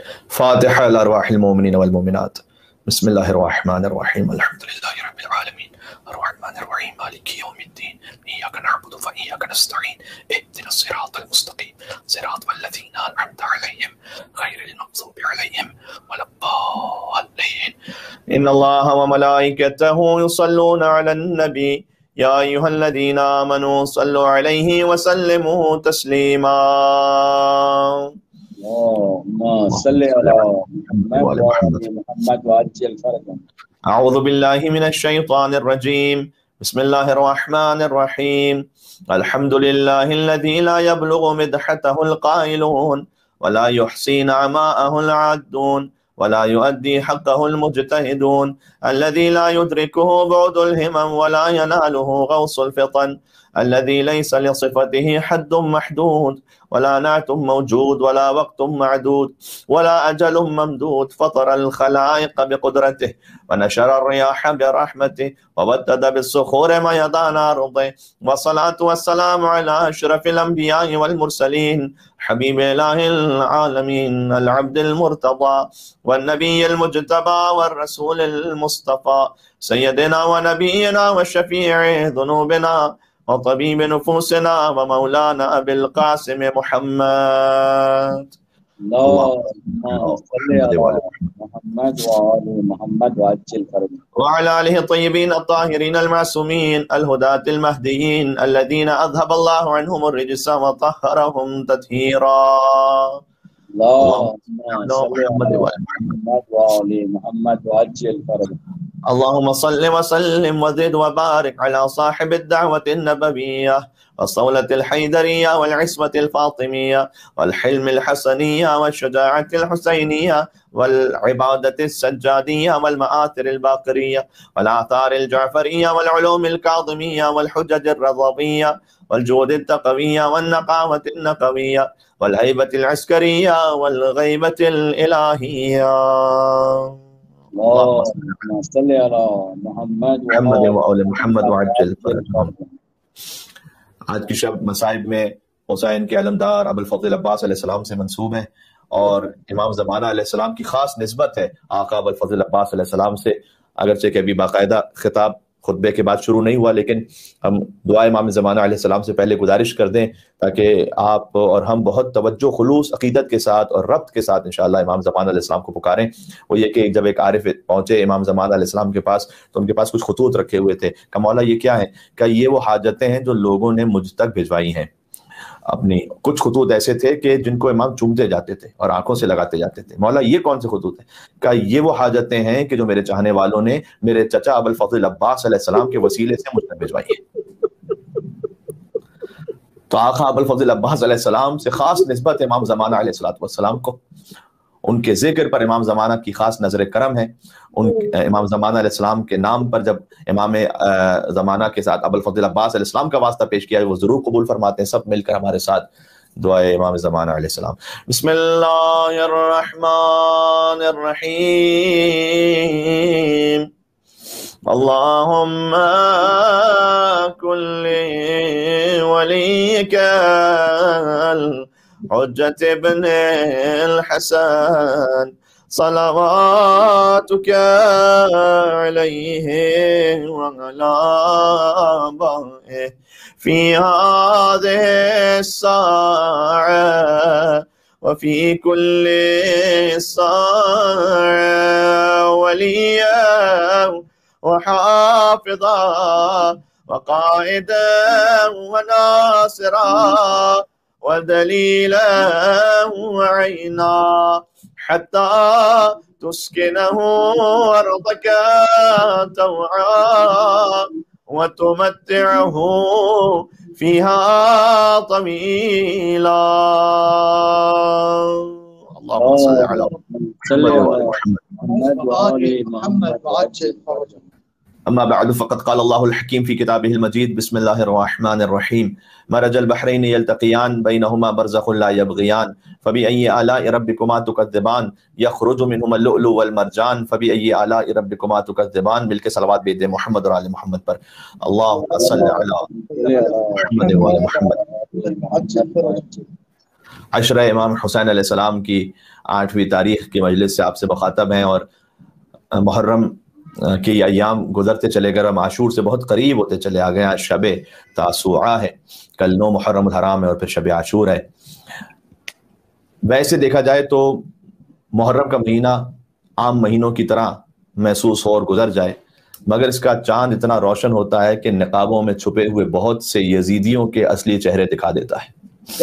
فاتحة لأرواح المؤمنين والمؤمنات. بسم الله الرحمن الرحيم. الحمد لله رب العالمين الرحمن الرحيم مالك يوم الدين إياك نعبد وإياك نستعين اهدنا الصراط المستقيم صراط الذين أنعمت عليهم غير المغضوب عليهم ولا الضالين. إن الله وملائكته يصلون على النبي يا أيها الذين آمنوا صلوا عليه وسلموا تسليما. اللهم صل على محمد وعجل فرجهم. أعوذ بالله من الشيطان الرجيم. بسم الله الرحمن الرحيم. الحمد لله الذي لا يبلغ مدحته القائلون ولا يحصي نعماءه العادون ولا يؤدي حقه المجتهدون، الذي لا يدركه بعد الهمم ولا يناله غوص الفطن، الذي ليس لصفته حد محدود ولا نعت موجود ولا وقت معدود ولا أجل ممدود، فطر الخلائق بقدرته ونشر الرياح برحمته وودد بالصخور ميدان أرضه، والصلاة والسلام على أشرف الأنبياء والمرسلين حبيب إله العالمين العبد المرتضى والنبي المجتبى والرسول المصطفى سيدنا ونبينا وشفيع ذنوبنا وطبيب نفوسنا ومولانا أبي القاسم محمد. اللهم صل على محمد وآل محمد وعجل فرجهم. وعلى آله الطيبين الطاهرين المعصومين الهداة المهديين الذين أذهب الله عنهم الرجس وطهرهم تطهيرا. اللهم صل على محمد وآل محمد وعجل فرجهم. اللهم صل وسلم وزد وبارك على صاحب الدعوة النبوية والصولة الحيدرية والعصمة الفاطمية والحلم الحسنية والشجاعة الحسينية والعبادة السجادية والمآثر الباقرية والآثار الجعفرية والعلوم الكاظمية والحجج الرضوية والجود التقوية والنقاوة النقوية والهيبة العسكرية والغيبة الإلهية. اللهم صل على محمد وآل محمد وعجل فرجهم. آج کی شب مصائب میں حسین کے علمدار ابوالفضل عباس علیہ السلام سے منسوب ہے، اور امام زمانہ علیہ السلام کی خاص نسبت ہے آقا ابوالفضل عباس علیہ السلام سے، اگرچہ کہ ابھی باقاعدہ خطاب خطبے کے بعد شروع نہیں ہوا، لیکن ہم دعا امام زمانہ علیہ السلام سے پہلے گزارش کر دیں تاکہ آپ اور ہم بہت توجہ خلوص عقیدت کے ساتھ اور ربط کے ساتھ انشاءاللہ امام زمانہ علیہ السلام کو پکاریں۔ وہ یہ کہ جب ایک عارف پہنچے امام زمانہ علیہ السلام کے پاس تو ان کے پاس کچھ خطوط رکھے ہوئے تھے کہ مولا یہ کیا ہے؟ کہ یہ وہ حاجتیں ہیں جو لوگوں نے مجھ تک بھجوائی ہیں۔ اپنی کچھ خطوط ایسے تھے کہ جن کو امام چومتے جاتے تھے اور آنکھوں سے لگاتے جاتے تھے، مولا یہ کون سے خطوط ہیں؟ کہ یہ وہ حاجتیں ہیں کہ جو میرے چاہنے والوں نے میرے چچا ابوالفضل عباس علیہ السلام کے وسیلے سے مجھ تک بھجوائی ہیں۔ تو آقا ابوالفضل عباس علیہ السلام سے خاص نسبت امام زمانہ علیہ السلام کو، ان کے ذکر پر امام زمانہ کی خاص نظر کرم ہے۔ امام زمانہ علیہ السلام کے نام پر جب امام زمانہ کے ساتھ ابوالفضل عباس علیہ السلام کا واسطہ پیش کیا ہے وہ ضرور قبول فرماتے ہیں۔ سب مل کر ہمارے ساتھ دعائے امام زمانہ علیہ السلام۔ بسم اللہ الرحمن الرحیم۔ اللہم کل ولیک حجت ابن الحسن صلواتك عليه وعلى آبائه في هذه الساعة وفي كل ساعة وليا وحافظا وقائدا وناصرا ودليلا وعينا حتى تسكنه أرضك طوعا وتمتعه فيها طويلا. اللهم صل على محمد وعجل فرجهم. أما بعد فقد قال الله الحكيم في كتابه المجيد بسم الله الرحمن الرحيم مرج البحرين يلتقيان بينهما برزخ لا يبغيان فبأي آلاء ربكما تكذبان يخرج منهما اللؤلؤ والمرجان فبأي آلاء ربكما تكذبان. مل کے صلوات بھیج دیں محمد اور آل محمد پر۔ اللهم صل على محمد وآل محمد۔ عشرہ امام حسین علیہ السلام کی 8ویں تاریخ کی مجلس سے آپ سے مخاطب ہیں، اور محرم کی ایام گزرتے چلے گئے، ہم عاشور سے بہت قریب ہوتے چلے آ گئے ہیں۔ شب تاسوعہ ہے، کل 9 محرم الحرام ہے اور پھر شب عاشور ہے۔ ویسے دیکھا جائے تو محرم کا مہینہ عام مہینوں کی طرح محسوس ہو اور گزر جائے، مگر اس کا چاند اتنا روشن ہوتا ہے کہ نقابوں میں چھپے ہوئے بہت سے یزیدیوں کے اصلی چہرے دکھا دیتا ہے۔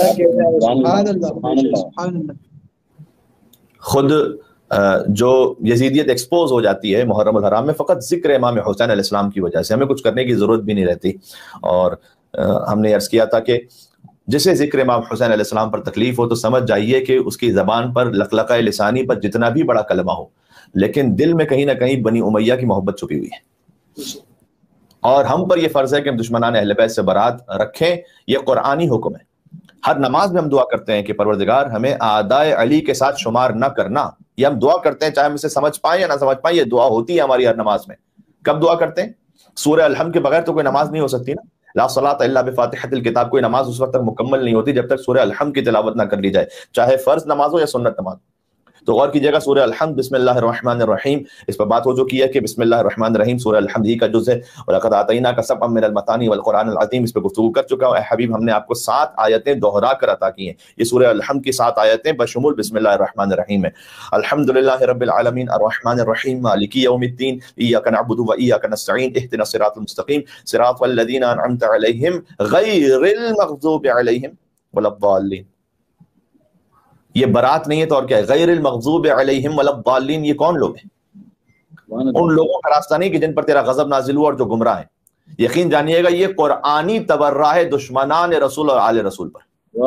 خود جو یزیدیت ایکسپوز ہو جاتی ہے محرم الحرام میں فقط ذکر امام حسین علیہ السلام کی وجہ سے، ہمیں کچھ کرنے کی ضرورت بھی نہیں رہتی۔ اور ہم نے عرض کیا تھا کہ جسے ذکر امام حسین علیہ السلام پر تکلیف ہو تو سمجھ جائیے کہ اس کی زبان پر لقلقہ لسانی پر جتنا بھی بڑا کلمہ ہو، لیکن دل میں کہیں نہ کہیں بنی امیہ کی محبت چھپی ہوئی ہے، اور ہم پر یہ فرض ہے کہ ہم دشمنان اہل بیت سے برات رکھیں۔ یہ قرآنی حکم ہے۔ ہر نماز میں ہم دعا کرتے ہیں کہ پروردگار ہمیں اعدائے علی کے ساتھ شمار نہ کرنا۔ یہ ہم دعا کرتے ہیں چاہے ہم اسے سمجھ پائیں یا نہ سمجھ پائیں، یہ دعا ہوتی ہے ہماری ہر نماز میں۔ کب دعا کرتے ہیں؟ سورہ الحمد کے بغیر تو کوئی نماز نہیں ہو سکتی نا۔ لا صلاۃ الا بفاتحۃ الکتاب، کوئی نماز اس وقت تک مکمل نہیں ہوتی جب تک سورہ الحمد کی تلاوت نہ کر لی جائے، چاہے فرض نماز ہو یا سنت نماز۔ تو غور کیجیے گا، سورہ الحمد بسم اللہ الرحمن الرحیم، اس پر بات ہو چکی ہے کہ بسم اللہ الرحمن الرحیم سورہ الحمد ہی کا جز ہے، وَلَقَدْ آتَيْنَاكَ سَبْعًا مِّنَ الْمَثَانِي وَالْقُرْآنِ الْعَظِيمِ، اس پہ گفتگو کر چکا ہوں۔ اے حبیب، ہم نے آپ کو 7 آیتیں دوہرا کر عطا کی ہیں۔ یہ سورہ الحمد کی 7 آیتیں بشمول بسم اللہ الرحمن الرحیم ہے۔ الحمدللہ رب العالمین الرحمن الرحیم مالک یوم الدین ایاک نعبد و ایاک نستعین اہدنا الصراط المستقیم صراط الذین انعمت علیہم غیر المغضوب علیہم ولا الضالین۔ یہ برات نہیں ہے تو اور کیا ہے؟ غیر المغضوب علیہم ولا الضالین، یہ کون لوگ ہیں؟ ان لوگوں کا راستہ نہیں کہ جن پر تیرا غضب نازل ہوا اور جو گمراہ ہیں۔ یقین جانیے گا یہ قرآنی تبرہ ہے دشمنان رسول اور آل رسول پر۔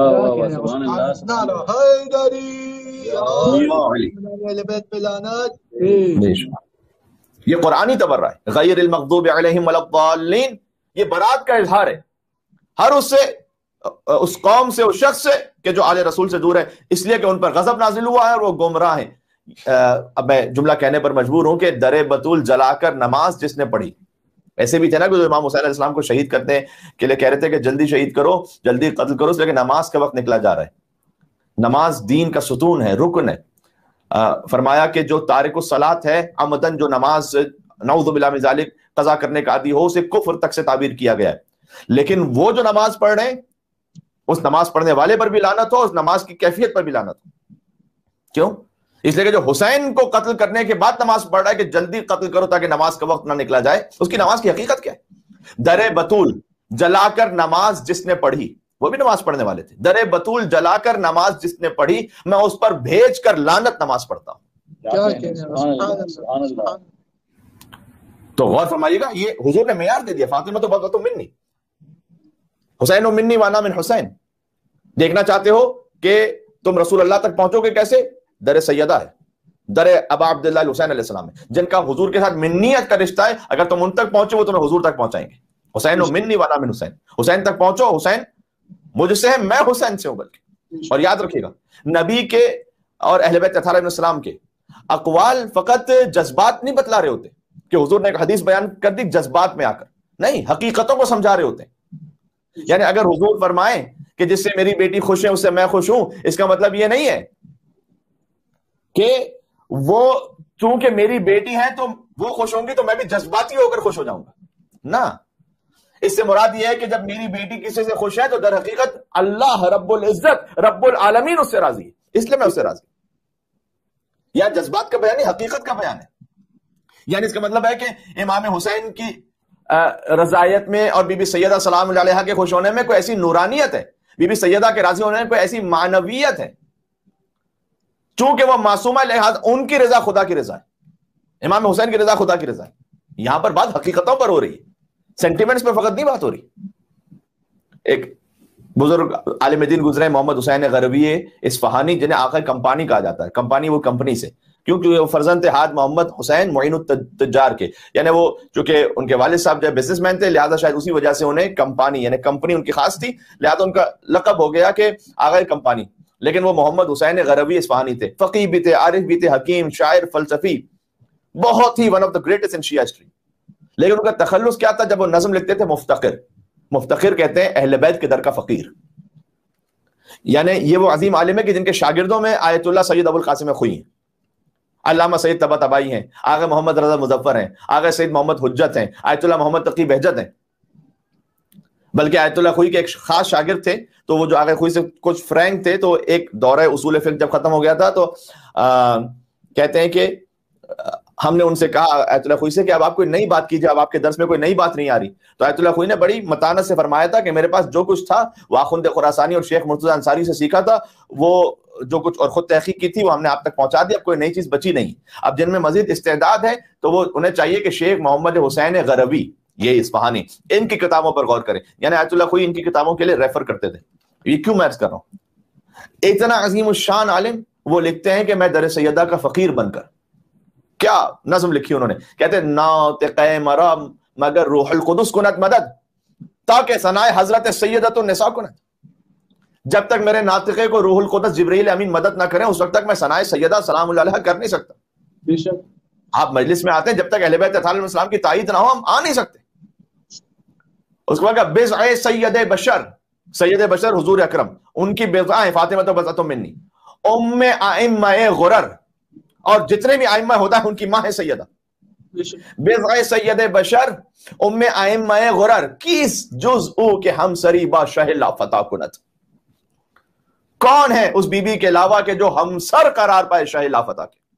یہ قرآنی تبرہ ہے، غیر المغضوب علیہم ولا الضالین، یہ برات کا اظہار ہے ہر اس قوم سے، اس شخص سے کہ جو آل رسول سے دور ہے، اس لیے کہ ان پر غضب نازل ہوا ہے اور وہ گمراہ ہیں۔ اب میں جملہ کہنے پر مجبور ہوں کہ در بتول جلا کر نماز جس نے پڑھی، ایسے بھی تھے نا کہ جو امام حسین علیہ السلام کو شہید کرتے ہیں کہ لے کہہ رہے تھے کہ جلدی شہید کرو، جلدی قتل کرو، اس لیے کہ نماز کا وقت نکلا جا رہا ہے۔ نماز دین کا ستون ہے، رکن ہے۔ فرمایا کہ جو تارک الصلاۃ ہے عمدن، جو نماز نعوذ باللہ من ذالک قضا کرنے کا عادی ہو، اسے کفر تک سے تعبیر کیا گیا ہے۔ لیکن وہ جو نماز پڑھ رہے ہیں، اس نماز پڑھنے والے پر بھی لعنت ہو، اس نماز کی کیفیت پر بھی لعنت ہو۔ کیوں؟ اس لیے کہ جو حسین کو قتل کرنے کے بعد نماز پڑھ رہا ہے کہ جلدی قتل کرو تاکہ نماز کا وقت نہ نکلا جائے، اس کی نماز کی حقیقت کیا ہے؟ در بتول جلا کر نماز جس نے پڑھی، وہ بھی نماز پڑھنے والے تھے۔ در بتول جلا کر نماز جس نے پڑھی، میں اس پر بھیج کر لعنت نماز پڑھتا ہوں۔ تو غور فرمائیے گا، یہ حضور نے معیار دے دیا، فاطمہ تو بغض منی، حسین منی وانا من حسین۔ دیکھنا چاہتے ہو کہ تم رسول اللہ تک پہنچو گے کیسے؟ در سیدہ ہے، در ابا عبداللہ الحسین علیہ السلام ہے، جن کا حضور کے ساتھ منیت کا رشتہ ہے۔ اگر تم ان تک پہنچو وہ تمہیں حضور تک پہنچائیں گے۔ حسین منی وانا من حسین، حسین تک پہنچو، حسین مجھ سے ہے، میں حسین سے ہوں۔ بلکہ اور یاد رکھیے گا، نبی کے اور اہل بیت اطہار علیہ السلام کے اقوال فقط جذبات نہیں بتلا رہے ہوتے کہ حضور نے ایک حدیث بیان کر دی جذبات میں آ کر، نہیں، حقیقتوں کو سمجھا رہے ہوتے ہیں۔ یعنی اگر حضور فرمائیں کہ جس سے میری بیٹی خوش ہے اس سے میں خوش ہوں، اس کا مطلب یہ نہیں ہے کہ وہ چونکہ میری بیٹی ہے تو وہ خوش ہوں گی تو میں بھی جذباتی ہو کر خوش ہو جاؤں گا، نہ۔ اس سے مراد یہ ہے کہ جب میری بیٹی کسی سے خوش ہے تو در حقیقت اللہ رب العزت رب العالمین اس سے راضی ہے، اس لیے میں اس سے راضی ہوں۔ یا جذبات کا بیان ہے، حقیقت کا بیان ہے۔ یعنی اس کا مطلب ہے کہ امام حسین کی رضایت میں اور بی بی سیدہ سلام اللہ علیہا کے خوش ہونے میں کوئی ایسی نورانیت ہے، بی بی سیدہ کے راضی ہونے میں کوئی ایسی معنویت ہے، چونکہ وہ معصومہ لحاظ ان کی رضا خدا کی رضا ہے، امام حسین کی رضا خدا کی رضا ہے۔ یہاں پر بات حقیقتوں پر ہو رہی ہے، سینٹیمنٹس پر فقط نہیں بات ہو رہی۔ ایک بزرگ عالم دین گزرے محمد حسین غروی اصفہانی، جنہیں آقا کمپانی کہا جاتا ہے۔ کمپانی وہ کمپنی سے، کیونکہ وہ فرزند تھے حاج محمد حسین معین التجار کے، یعنی وہ چونکہ ان کے والد صاحب جو بزنس مین تھے، لہٰذا شاید اسی وجہ سے انہیں کمپانی، یعنی کمپنی ان کی خاص تھی، لہٰذا ان کا لقب ہو گیا کہ آقا کمپانی۔ لیکن وہ محمد حسین غروی اصفہانی تھے، فقیہ بھی تھے، عارف بھی تھے، حکیم، شاعر، فلسفی، بہت ہی one of the greatest in Shia history. لیکن ان کا تخلص کیا تھا؟ جب وہ نظم لکھتے تھے مفتخر، مفتخر کہتے ہیں اہل بیت کے در کا فقیر، یعنی یہ وہ عظیم عالم ہے کہ جن کے شاگردوں میں آیت اللہ سید ابو القاسم خوئی ہیں، علامہ سید طباطبائی ہیں، آغا محمد رضا مظفر ہیں، آغا سید محمد حجت ہیں، آیت اللہ محمد تقی بہجت ہیں. بلکہ آیت اللہ خوئی کے ایک خاص شاگرد تھے، تو وہ جو آغا خوئی سے کچھ فرینک تھے، تو ایک دورہ اصول فقہ جب ختم ہو گیا تھا تو کہتے ہیں کہ ہم نے ان سے کہا آیت اللہ خوئی سے کہ اب آپ کوئی نئی بات کیجیے، اب آپ کے درس میں کوئی نئی بات نہیں آ رہی. تو آیت اللہ خوئی نے بڑی متانت سے فرمایا تھا کہ میرے پاس جو کچھ تھا وہ آخوند خراسانی اور شیخ مرتضیٰ انصاری سے سیکھا تھا، وہ جو کچھ اور خود تحقیق کی تھی وہ ہم نے آپ تک پہنچا دی، اب کوئی نئی چیز بچی نہیں. اب جن میں مزید استعداد ہے تو وہ انہیں چاہیے کہ شیخ محمد حسین غروی، یہ اصفہانی، ان کی کتابوں پر غور کریں. یعنی آیت اللہ خوئی ان کی کتابوں کے لیے ریفر کرتے تھے. یہ کیوں میں عرض کر رہا ہوں؟ اتنا عظیم الشان عالم وہ لکھتے ہیں کہ میں در سیدہ کا فقیر بن کر، کیا نظم لکھی انہوں نے، کہتے ہیں ناطق مرام مگر روح القدس کنت مدد تاکہ ثنائے حضرت سیدۃ النساء کنت. جب تک میرے ناطقے کو روح القدس جبرائیل امین مدد نہ کریں اس وقت تک میں ثنائے سیدہ سلام اللہ علیہا کر نہیں سکتا. بے شک آپ مجلس میں آتے ہیں، جب تک اہل بیت علیہ السلام کی تائید نہ ہو ہم آ نہیں سکتے. اس کے بعد بضع سید بشر، سید بشر حضور اکرم، ان کی بضع فاطمہ بضعۃ منی، ام ائمہ غرر، اور جتنے بھی ائمہ ہوتا ہے ان کی ماں ہے سیدہ. بضع سید بشر ام ائمہ غرر کیس جز او کہ ہم سری با شہ لا فتح کنت. کون ہے اس بی بی کے علاوہ کہ جو ہم سر قرار پائے شہ لا فتح کے.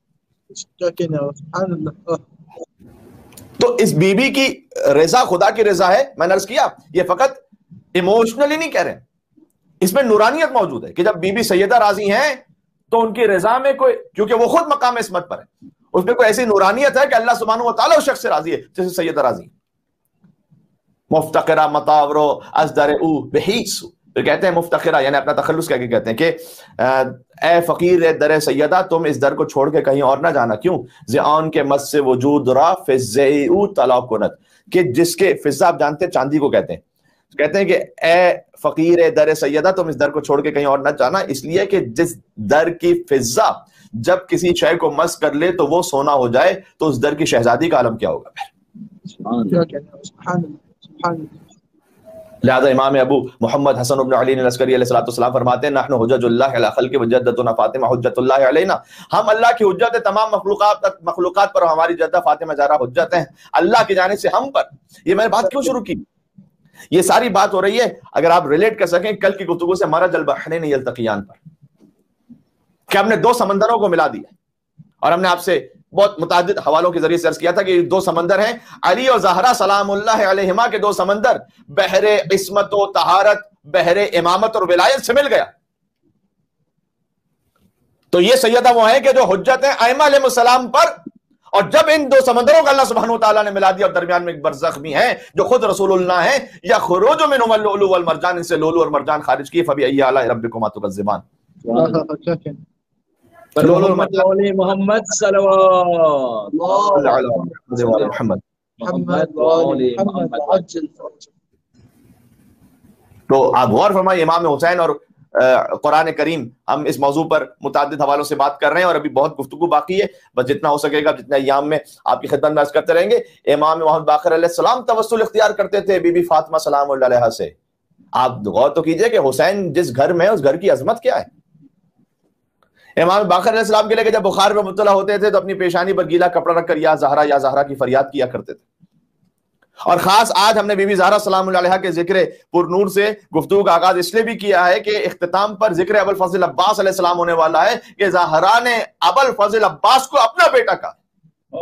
تو اس بی بی کی رضا خدا کی رضا ہے. میں نے عرض کیا یہ فقط ایموشنلی نہیں کہہ رہے، اس میں نورانیت موجود ہے کہ جب بی بی سیدہ راضی ہیں تو ان کی رضا میں کوئی، کیونکہ وہ خود مقام عصمت پر ہے، اس میں کوئی ایسی نورانیت ہے کہ اللہ سبحانہ و تعالیٰ اس شخص سے راضی ہے جیسے سیدہ راضی ہے. مفتقرہ مطاورو از در او بحیثو، پھر کہتے ہیں مفتقرہ یعنی اپنا تخلص کہہ کے کہتے ہیں کہ اے فقیر در سیدہ تم اس در کو چھوڑ کے کہیں اور نہ جانا. کیوں؟ زعان کے مس سے وجود را فزعی او طلا کنت، کہ جس کے فضا آپ جانتے ہیں چاندی کو کہتے ہیں، کہتے ہیں کہ اے فقیر در سیدہ تم اس در کو چھوڑ کے کہیں اور نہ جانا، اس لیے کہ جس در کی فضا جب کسی شے کو مس کر لے تو وہ سونا ہو جائے تو اس در کی شہزادی کا عالم کیا ہوگا. لہذا امام ابو محمد حسن بن علی العسکری علیہ السلام فرماتے ہیں نحن حجج اللہ علی خلق وجدتنا فاطمہ حجت اللہ علینا، ہم اللہ کی حجت ہے تمام مخلوقات پر، ہماری جدہ فاطمہ زہرا حجت ہیں اللہ کی جانب سے ہم پر. یہ میں نے بات کیوں شروع کی؟ یہ ساری بات ہو رہی ہے اگر آپ ریلیٹ کر سکیں کل کی گفتگو سے مرج البحرین یلتقیان پر، کہ ہم نے دو سمندروں کو ملا دیا. اور ہم نے آپ سے بہت متعدد حوالوں کے ذریعے سے عرض کیا تھا کہ یہ دو سمندر ہیں علی اور زہرا سلام اللہ علیہما کے دو سمندر، بحر عصمت و طہارت، بحر امامت اور ولایت سے مل گیا. تو یہ سیدہ وہ ہیں کہ جو حجت ہیں ائمہ علیہ السلام پر، اور جب ان دو سمندروں کا اللہ سبحانہ وتعالیٰ نے ملا دیا اور درمیان میں ایک برزخ بھی ہیں جو خود رسول اللہ ہیں، یخرج منہما اللؤلؤ والمرجان، ان سے لؤلؤ اور مرجان خارج کیے. فبأي آلاء ربكما تكذبان. محمد صلوات محمد. محمد. تو آپ غور فرمائیں امام حسین اور قرآن کریم، ہم اس موضوع پر متعدد حوالوں سے بات کر رہے ہیں اور ابھی بہت گفتگو باقی ہے، بس جتنا ہو سکے گا جتنا ایام میں آپ کی خدمت میں عرض کرتے رہیں گے. امام محمد باقر علیہ السلام توسل اختیار کرتے تھے بی بی فاطمہ سلام اللہ علیہا سے. آپ غور تو کیجئے کہ حسین جس گھر میں اس گھر کی عظمت کیا ہے. امام باقر علیہ السلام کے لے کے جب بخار میں مبتلا ہوتے تھے تو اپنی پیشانی پر گیلا کپڑا رکھ کر یا زہرا کی فریاد کیا کرتے تھے. اور خاص آج ہم نے بی بی زہرا سلام اللہ علیہا کے ذکر پر نور سے گفتگو کا آغاز اس لیے بھی کیا ہے کہ اختتام پر ذکر ابو الفضل عباس علیہ السلام ہونے والا ہے کہ زہرا نے ابو الفضل عباس کو اپنا بیٹا کہا.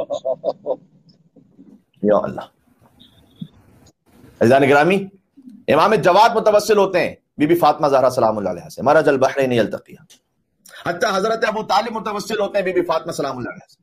یا اللہ. عزیزان گرامی، امام جواد متوسل ہوتے ہیں بی بی فاطمہ زہرا سلام اللہ علیہا سے، مرج البحرین یلتقیان. حتیٰ حضرت ابو طالب متوسل ہوتے ہیں بی بی فاطمہ سلام اللہ علیہ سے.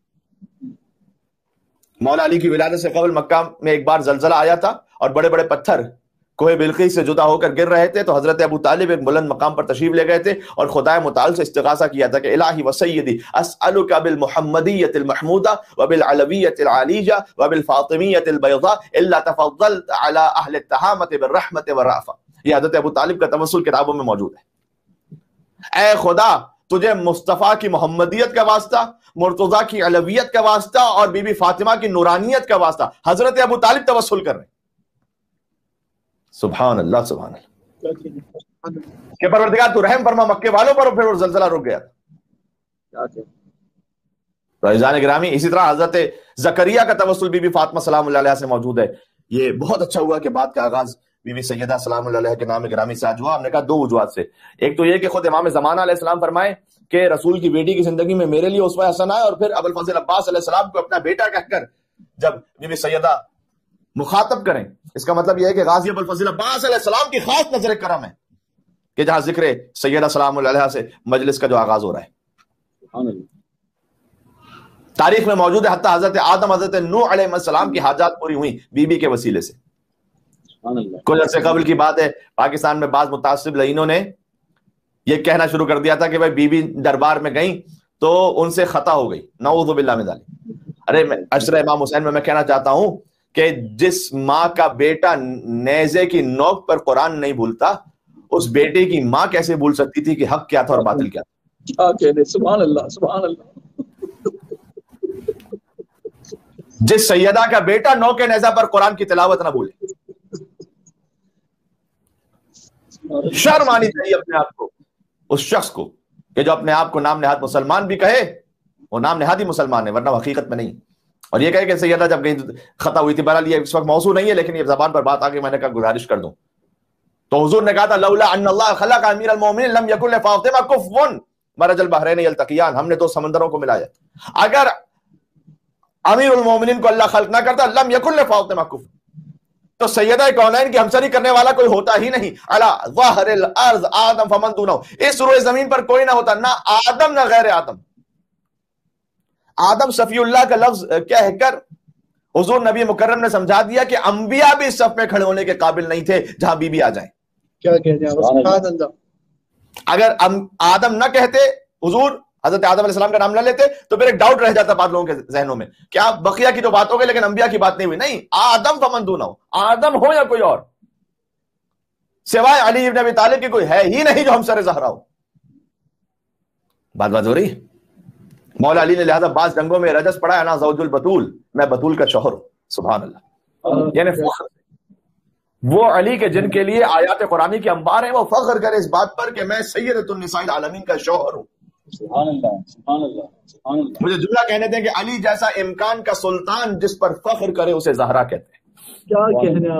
مولا علی کی ولادت سے قبل مکہ میں ایک بار زلزلہ آیا تھا اور بڑے بڑے پتھر کوہ بلقیس سے جدا ہو کر گر رہے تھے، تو حضرت ابو طالب ایک بلند مقام پر تشریف لے گئے تھے اور خدائے متعال سے استغاثہ کیا تھا کہ الہی و سیدی اسألک بالمحمدیت المحمودہ وبالعلویت العلیجہ وبالفاطمیت البیضاء الا تفضلت علی اہل التہامت بالرحمت والرأفہ. یہ حضرت ابو طالب کا توسل کتابوں میں موجود ہے. اے خدا تجھے مصطفیٰ کی محمدیت کا واسطہ، مرتضیٰ کی علویت کا واسطہ اور بی بی فاطمہ کی نورانیت کا واسطہ. حضرت ابو طالب توسل کر رہے ہیں. سبحان اللہ سبحان اللہ. کہ پروردگار تو رحم فرما مکے والوں پر، اور پھر وہ زلزلہ رک گیا. تو عزیزان گرامی، اسی طرح حضرت زکریا کا توسل بی بی فاطمہ سلام اللہ علیہ سے موجود ہے. یہ بہت اچھا ہوا کہ بات کا آغاز بی بی سیدہ سلام اللہ علیہ کے نام گرامی سے آج ہوا. ہم نے کہا دو وجوہات سے. ایک تو یہ کہ خود امام زمانہ علیہ السلام فرمائے کہ رسول کی بیٹی کی زندگی میں میرے لیے اسوہ حسن آئے، اور پھر ابو الفضل عباس علیہ السلام کو اپنا بیٹا کہہ کر جب بی بی سیدہ مخاطب کریں، اس کا مطلب یہ ہے کہ غازی ابو الفضل عباس علیہ السلام کی خاص نظر کرم ہے کہ جہاں ذکر سیدہ سلام اللہ علیہ سے مجلس کا جو آغاز ہو رہا ہے. تاریخ میں موجود ہے حتیٰ حضرت آدم حضرت نوح علیہ السلام کی حاجات پوری ہوئی بی بی کے وسیلے سے. کچھ عرصے قبل کی بات ہے، پاکستان میں بعض متعصب لعینوں نے یہ کہنا شروع کر دیا تھا کہ بھائی بی بی دربار میں گئیں تو ان سے خطا ہو گئی، نعوذ باللہ من ذالک. ارے عشرہ امام حسین میں کہنا چاہتا ہوں کہ جس ماں کا بیٹا نیزے کی نوک پر قرآن نہیں بھولتا، اس بیٹے کی ماں کیسے بھول سکتی تھی کہ حق کیا تھا اور باطل کیا تھا؟ سبحان اللہ سبحان اللہ. جس سیدہ کا بیٹا نوک نیزہ پر قرآن کی تلاوت نہ بھولے، شرم آنی چاہیے اپنے آپ کو، اس شخص کو کہ جو اپنے آپ کو نام نہاد مسلمان بھی کہے، وہ نام نہادی مسلمان ہے ورنہ حقیقت میں نہیں. اور یہ کہے کہ سیدہ جب کہیں خطا ہوئی تھی، بہرحال یہ اس وقت موضوع نہیں ہے لیکن یہ زبان پر بات آ گئی، میں نے کہا گزارش کر دوں. تو حضور نے کہا تھا لولا ان اللہ خلق امیر المومنین لم یکن لفاطمہ کفوا مرج البحرین یلتقیان، ہم نے دو سمندروں کو ملایا. اگر امیر المومنین کو اللہ خلق نہ کرتا لم یکن لفاطمہ کفوا، تو سیدہ کونین کی ہمسری کرنے والا کوئی ہوتا ہی نہیں. علی ظاہر الارض آدم فمن دونہ، اس روئے زمین پر کوئی نہ ہوتا، نہ آدم نہ غیر آدم. آدم صفی اللہ کا لفظ کہہ کر حضور نبی مکرم نے سمجھا دیا کہ انبیاء بھی اس صف میں کھڑے ہونے کے قابل نہیں تھے جہاں بی بی آ جائیں. کیا کہتے ہیں سبحان اللہ. اگر آدم نہ کہتے، حضور حضرت آدم علیہ السلام کا نام نہ لیتے، تو پھر ایک ڈاؤٹ رہ جاتا بعض لوگوں کے ذہنوں میں کہ آپ بقیہ کی تو بات ہو گئی لیکن انبیاء کی بات نہیں ہوئی. نہیں، آدم فمن دونہ، آدم ہو یا کوئی اور، سوائے علی ابن ابی طالب کی کوئی ہے ہی نہیں جو ہم سر زہرا ہو. بات ہو رہی. مولا علی نے لہذا بعض جنگوں میں رجس پڑھا ہے نا زوج البتول، میں بتول کا شوہر ہوں. سبحان اللہ. یعنی فخر وہ علی کے جن کے لیے آیات قرآنی کے انبار ہیں، وہ فخر کرے اس بات پر کہ میں سیدۃ النساء العالمین کا شوہر ہوں. سبحان اللہ سبحان اللہ سبحان اللہ. مجھے جملہ کہنے دیں کہ علی جیسا امکان کا سلطان جس پر فخر کرے اسے زہرا کہتے ہیں. کیا کہنے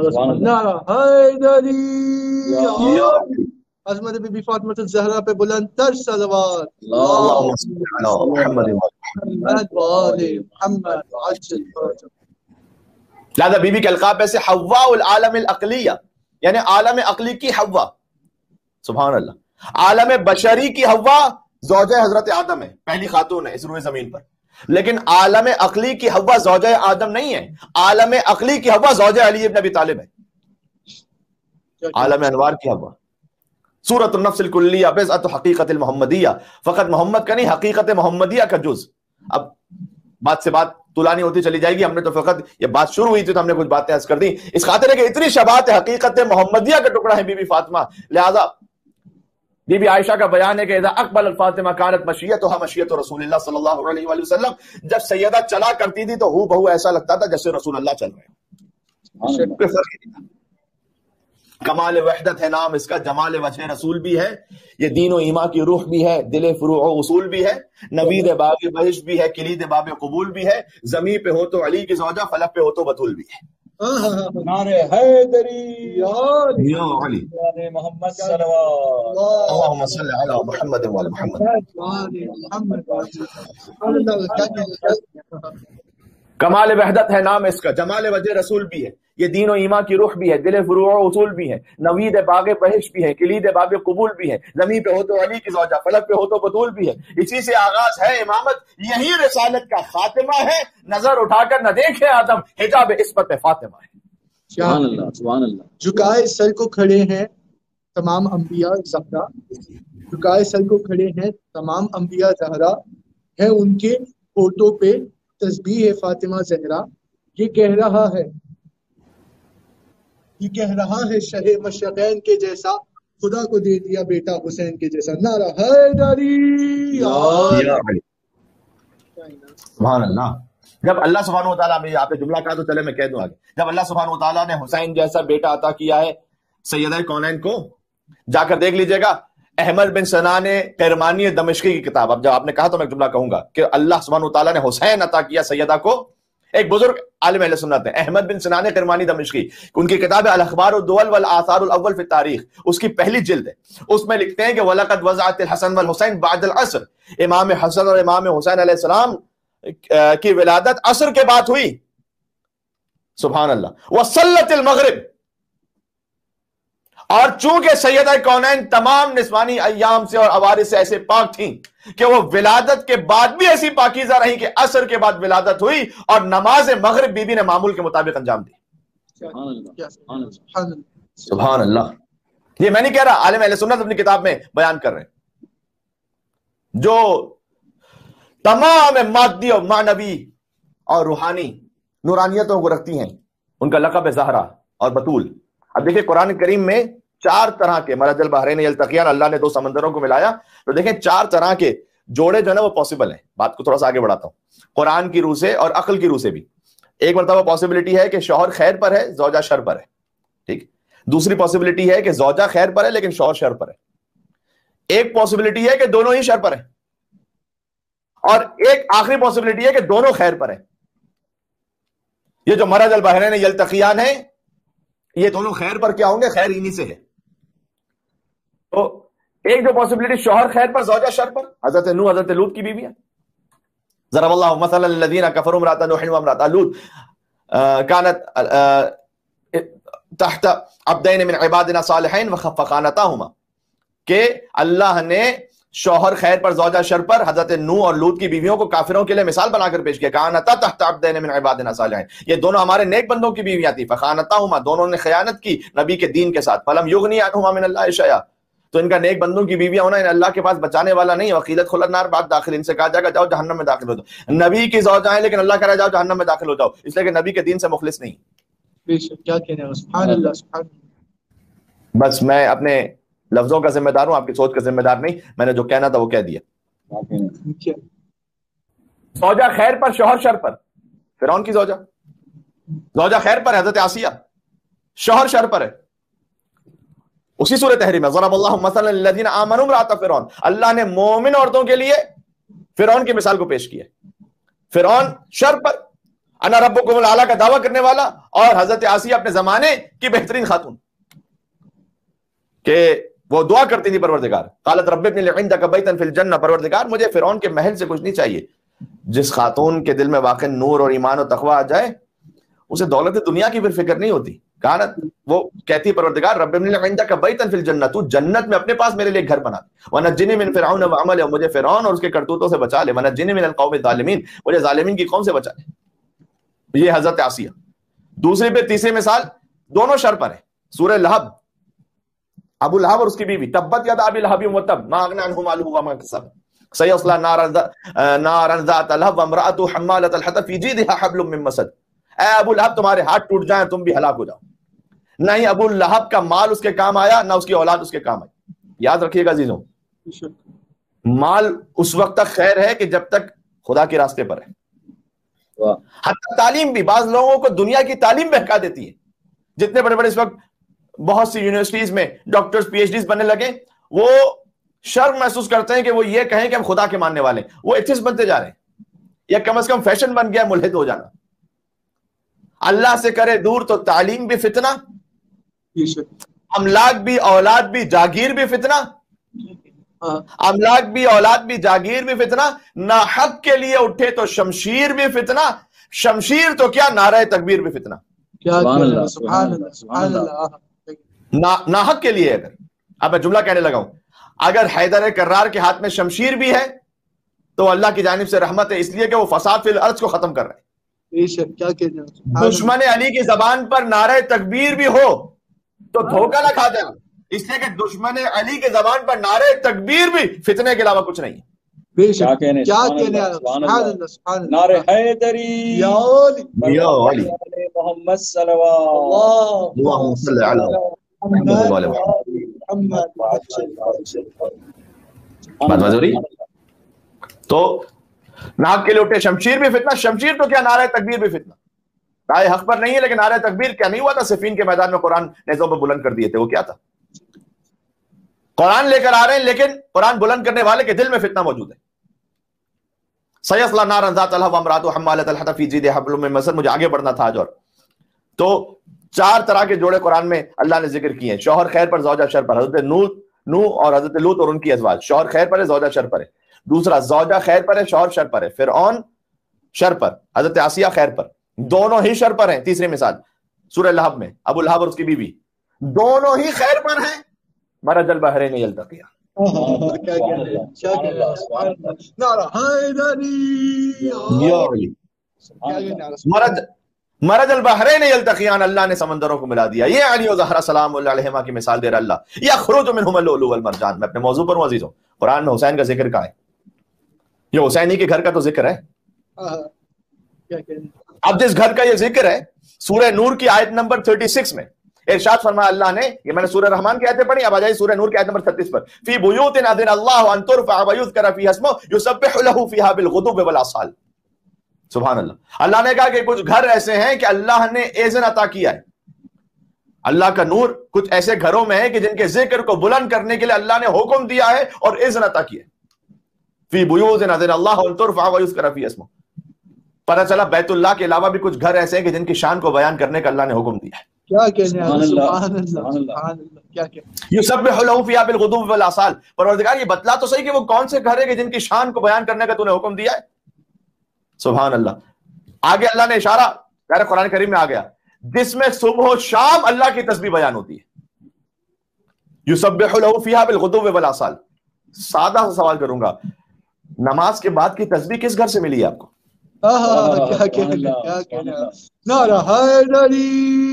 عظمت بی بی فاطمہ الزہرا پہ بلند تر صلوات. اللہم صل علی محمد محمد وآل محمد وعجل فرجہ. لہذا بی بی کے القاب میں سے حواء العالم العقلیہ، یعنی عالم عقلی کی حوا. سبحان اللہ. عالم بشری کی حوا زوجہ حضرت آدم ہے، پہلی خاتون ہے اس روئے زمین پر. لیکن عالم عقلی کی حوا زوجہ آدم نہیں ہے، عالم عقلی کی حوا زوجہ علی ابن ابی طالب ہے. عالم انوار کی حوا. سورۃ النفس الکلیہ بضعۃ حقیقت المحمدیہ، فقط محمد کا نہیں، حقیقت محمدیہ کا جز. اب بات سے بات طولانی ہوتی چلی جائے گی، ہم نے تو فقط یہ بات شروع ہوئی تھی تو ہم نے کچھ باتیں عرض کر دی. اس خاطر ہے کہ اتنی شباہت حقیقت محمدیہ کا ٹکڑا ہے بی بی فاطمہ. لہذا بی بی عائشہ کا بیان ہے کہ اذا اقبل الفاطمہ کانت مشیتها مشیت رسول اللہ صلی اللہ علیہ وآلہ وسلم، جب سیدہ چلا کرتی تھی تو ہو بہو ایسا لگتا تھا جیسے رسول اللہ چل رہے ہیں. کمال وحدت ہے نام اس کا، جمال وجہ رسول بھی ہے، یہ دین و ایمان کی روح بھی ہے، دل فروع و اصول بھی ہے، نوید باب بہشت بھی ہے، کلید باب قبول بھی ہے. زمین پہ ہو تو علی کی زوجہ، فلک پہ ہو تو بتول بھی ہے. نعرہ حیدری یا علی محمد صلوات. اللہم صل علی محمد و علی محمد. کمال وحدت ہے نام اس کا، جمال وجہ رسول بھی ہے، یہ دین و ایمان کی روح بھی ہے، دل فروع و اصول بھی ہے، نوید باغ بہشت بھی ہے، کلید باب قبول بھی ہے، زمین پہ ہو تو علی کی زوجہ، فلک پہ ہو تو بتول بھی ہے. اسی سے آغاز ہے امامت، یہی رسالت کا خاتمہ ہے. نظر اٹھا کر نہ دیکھے آدم، حجاب عصمت فاطمہ ہے. سبحان اللہ سبحان اللہ. جھکائے سر کو کھڑے ہیں تمام انبیاء زہرا، جھکائے سر کو کھڑے ہیں تمام انبیاء زہرا، ہے ان کے ہونٹوں پہ تسبیح فاطمہ زہرا. یہ کہہ رہا ہے شہ مشرقین کے جیسا، خدا کو دے دیا بیٹا حسین کے جیسا. نعرہ حیدری. سبحان اللہ. جب اللہ سبحانہ و تعالیٰ میں آپ نے جملہ کہا تو چلے میں کہہ دوں آگے. جب اللہ سبحانہ و تعالیٰ نے حسین جیسا بیٹا عطا کیا ہے سیدہ کونین کو، جا کر دیکھ لیجئے گا احمد بن سنان کرمانی دمشقی کی کتاب. اب جب آپ نے کہا تو میں ایک جملہ کہوں گا کہ اللہ سبحانہ وتعالیٰ نے حسین عطا کیا سیدہ کو. ایک بزرگ عالم اہل سنت ہیں احمد بن سنان کرمانی دمشقی, ان کی کتاب ہے الاخبار الدول والآثار الاول فی التاریخ, اس کی پہلی جلد ہے. اس میں لکھتے ہیں کہ وَلَقَدْ وَضَعَتِ الْحَسَنُ وَالْحُسَيْنُ بَعْدَ الْعَصْرِ, امام حسن اور امام حسین علیہ السلام کی ولادت عصر کے بعد ہوئی. سبحان اللہ. وَصَلَّتِ الْمَغْرِبِ, اور چونکہ سیدہ کونین تمام نسوانی ایام سے اور عوارض سے ایسے پاک تھیں کہ وہ ولادت کے بعد بھی ایسی پاکیزہ رہیں کہ عصر کے بعد ولادت ہوئی اور نماز مغرب بی بی نے معمول کے مطابق انجام دی. سبحان اللہ. یہ میں نہیں کہہ رہا, عالم اہل سنت اپنی کتاب میں بیان کر رہے ہیں, جو تمام مادی اور معنوی اور روحانی نورانیتوں کو رکھتی ہیں. ان کا لقب ہے زہرا اور بطول. اب دیکھیں قرآن کریم میں 4 طرح کے مرج البحرین یلتقیان, اللہ نے 2 سمندروں کو ملایا, تو دیکھیں 4 طرح کے جوڑے جو ہے نا وہ پاسبل ہیں. بات کو تھوڑا سا آگے بڑھاتا ہوں, قرآن کی روح سے اور عقل کی روح سے بھی. ایک مرتبہ پاسبلٹی ہے کہ شوہر خیر پر ہے, زوجہ شر پر ہے, ٹھیک. دوسری پاسبلٹی ہے کہ زوجہ خیر پر ہے لیکن شوہر شر پر ہے. ایک پاسبلٹی ہے کہ دونوں ہی شر پر ہیں, اور ایک آخری پاسبلٹی ہے کہ دونوں خیر پر ہیں. یہ جو مرج البحرین یلتقیان ہیں یہ دونوں خیر پر کیا ہوں گے؟ خیر انہی سے ہے. تو ایک جو پاسبلٹی شوہر خیر پر زوجہ شر پر, حضرت نوح حضرت لوط کی بیوی ہے. ضرب اللہ مثلا للذین کفروا امرأۃ نوح وامرأۃ لوط كانت تحت عبدین من عبادنا صالحین فخانتاہما, کہ اللہ نے شوہر خیر پر زوجہ شر پر حضرت نوح اور لوط کی بیویوں کو کافروں کے لیے مثال بنا کر پیش کیا. کانتا تحت عبدین من عبادنا صالحین, یہ دونوں ہمارے نیک بندوں کی بیویاں تھیں. فخانتاہما, دونوں نے خیانت کی نبی کے دین کے ساتھ. فلم یغنی عنہما من اللہ شیئا, تو ان کا نیک بندوں کی بیویاں ہونا ان اللہ کے پاس بچانے والا نہیں. وقیلت خلد النار بعد داخل, ان سے کہا جائے گا جاؤ جہنم میں داخل ہو جاؤ. نبی کی زوجہ ہیں لیکن اللہ کہہ رہا ہے جاؤ جہنم میں داخل ہو جاؤ, اس لیے کہ نبی کے دین سے مخلص نہیں. کیا کہنا ہے, سبحان اللہ سبحان اللہ. بس میں اپنے لفظوں کا ذمہ دار ہوں, آپ کی سوچ کا ذمہ دار نہیں. میں نے جو کہنا تھا وہ کہہ دیا. زوجہ خیر پر شوہر شر پر, فرعون کی زوجہ خیر پر ہے حضرت آسیہ, شوہر شر پر ہے. اسی سورہ تحریم میں ضرب اللہ مثلا للذین آمنوا امرأۃ فرعون, اللہ نے مومن عورتوں کے لیے فرعون کی مثال کو پیش کیا. فرعون شر پر, انا ربکم الاعلی کا دعویٰ کرنے والا, اور حضرت آسیہ اپنے زمانے کی بہترین خاتون کہ وہ دعا کرتی تھی پروردگار, قالت رب ابن لی عندک بیتا فی الجنہ, پروردگار مجھے فرعون کے محل سے کچھ نہیں چاہیے. جس خاتون کے دل میں واقع نور اور ایمان و تقوی آ جائے اسے دولت دنیا کی پھر فکر نہیں ہوتی. کانت, وہ کہتی پروردگار رب ابن لی عندک بیتا فی الجنہ, تو جنت میں اپنے پاس میرے لیے گھر بنا دے. ونجنی من فرعون وعملہ, مجھے فرعون اور اس کے کرتوتوں سے بچا لے. ونجنی من القوم الظالمین, مجھے ظالمین کی قوم سے بچا لے. یہ حضرت آسیہ. دوسری پہ تیسری مثال دونوں شر پر ہے. سورہ لہب, ابو لہب اور اس کی بیوی, تبت یدا ابی لہب وتب ما اغنی عنہ مالہ وما کسب سیصلی نارا ذات لہب وامرأۃ حمالۃ الحطب فی جیدہا حبل من مسد. اے ابو لہب تمہارے ہاتھ ٹوٹ جائیں تم بھی ہلاک ہو جاؤ. نہ ہی ابو لہب کا مال اس کے کام آیا, نہ اس کی اولاد اس کے کام آئی. یاد رکھیے گا عزیزوں, مال اس وقت تک خیر ہے کہ جب تک خدا کے راستے پر ہے. حتی تعلیم بھی, بعض لوگوں کو دنیا کی تعلیم بہکا دیتی ہے. جتنے بڑے بڑے اس وقت بہت سی یونیورسٹیز میں ڈاکٹرز پی ایچ ڈیز بننے لگے, وہ شرم محسوس کرتے ہیں کہ وہ یہ کہیں کہ ہم خدا کے ماننے والے ہیں. وہ ایتھسٹ بنتے جا رہے ہیں, یا کم از کم فیشن بن گیا ملحد ہو جانا. اللہ سے کرے دور تو تعلیم بھی فتنہ, املاک بھی اولاد بھی جاگیر بھی فتنہ, املاک بھی اولاد بھی جاگیر بھی فتنہ. نہ حق کے لیے اٹھے تو شمشیر بھی فتنہ, شمشیر تو کیا نعرہ تکبیر بھی فتنہ. سبحان اللہ سبحان اللہ. ناحق کے لیے, اگر اب میں جملہ کہنے لگا ہوں, اگر حیدر کرار کے ہاتھ میں شمشیر بھی ہے تو اللہ کی جانب سے رحمت ہے, اس لیے کہ وہ فساد فی الارض کو ختم کر رہے ہیں. دشمن علی کی زبان پر نعرہ تکبیر بھی ہو تو دھوکہ نہ کھا جائے, اس لیے کہ دشمن علی کی زبان پر نعرہ تکبیر بھی فتنے کے علاوہ کچھ نہیں ہے. نعرہ حیدری یا علی محمد صلوات اللہم صلی علی محمد. تو ناک کے لیے اٹھے شمشیر بھی فتنہ, شمشیر تو کیا نعرہ تکبیر بھی فتنہ. رائے حق پر نہیں ہے لیکن نعرہ تکبیر کیا نہیں ہوا تھا؟ صفین کے میدان میں قرآن نیزوں پہ بلند کر دیے تھے, وہ کیا تھا؟ قرآن لے کر آ رہے ہیں لیکن قرآن بلند کرنے والے کے دل میں فتنہ موجود ہے. سیصلی نارا ذات لہب وامرأتہ حمالۃ الحطب فی جیدہا حبل من مسد. مجھے آگے بڑھنا تھا آج. اور تو 4 طرح کے جوڑے قرآن میں اللہ نے ذکر کیے ہیں. شوہر خیر پر زوجہ شر پر. حضرت نوح اور حضرت لوط اور ان کی ازواج. شوہر خیر پر ہے زوجہ شر پر ہے. دوسرا زوجہ خیر پر ہے شوہر شر پر ہے. فرعون شر پر. حضرت آسیہ خیر پر. دونوں ہی شر پر ہیں. تیسری مثال سورہ لہب میں ابو لہب اور اس کی بیوی دونوں ہی خیر پر ہیں. مرج البحرین یلتقیان. مرج البحرین یلتقیان. اللہ نے سمندروں کو ملا دیا. یہ علی و زہرا سلام اللہ علیہما کی مثال دے رہا اللہ. یخرج منہما اللؤلؤ والمرجان. میں اپنے موضوع پر ہوں عزیزوں. قرآن میں حسین کا ذکر کہاں ہے؟ یہ حسینی کے گھر کا تو ذکر ہے. اب جس گھر کا یہ ذکر ہے سورہ نور کی آیت نمبر 36 میں ارشاد فرمایا اللہ نے. یہ میں نے سورہ رحمان کی آیتیں پڑھی. اب آ جائیے سورہ نور کی آیت نمبر 36 پر. فی بیوت اذن اللہ ان ترفع ویذکر فیہا اسمہ یسبح لہ فیہا بالغدو والآصال. سبحان اللہ. اللہ نے کہا کہ کچھ گھر ایسے ہیں کہ اللہ نے اذن عطا کیا ہے. اللہ کا نور کچھ ایسے گھروں میں ہے کہ جن کے ذکر کو بلند کرنے کے لیے اللہ نے حکم دیا ہے اور اذن عطا کیا ہے. فی بیوت اذن اللہ ان ترفع ویذکر فیہا اسمہ. پتہ چلا بیت اللہ کے علاوہ بھی کچھ گھر ایسے ہیں کہ جن کی شان کو بیان کرنے کا اللہ نے حکم دیا ہے. کیا کہنے ہیں؟ سبحان اللہ سبحان اللہ. کیا کہنے یسبح لہ فیہا بالغدو والآصال. پروردگار یہ بتلا تو صحیح کہ وہ کون سے گھر ہے کہ جن کی شان کو بیان کرنے کا تو نے حکم دیا ہے. سبحان اللہ. آگے اللہ نے اشارہ میرے قرآن کریم میں آ گیا جس میں صبح و شام اللہ کی تسبیح بیان ہوتی ہے. یسبح لہ فیہا بالغدو والآصال. سادہ سا سوال کروں گا, نماز کے بعد کی تسبیح کس گھر سے ملی ہے آپ کو؟ کیا کہنے نعرہ حیدری.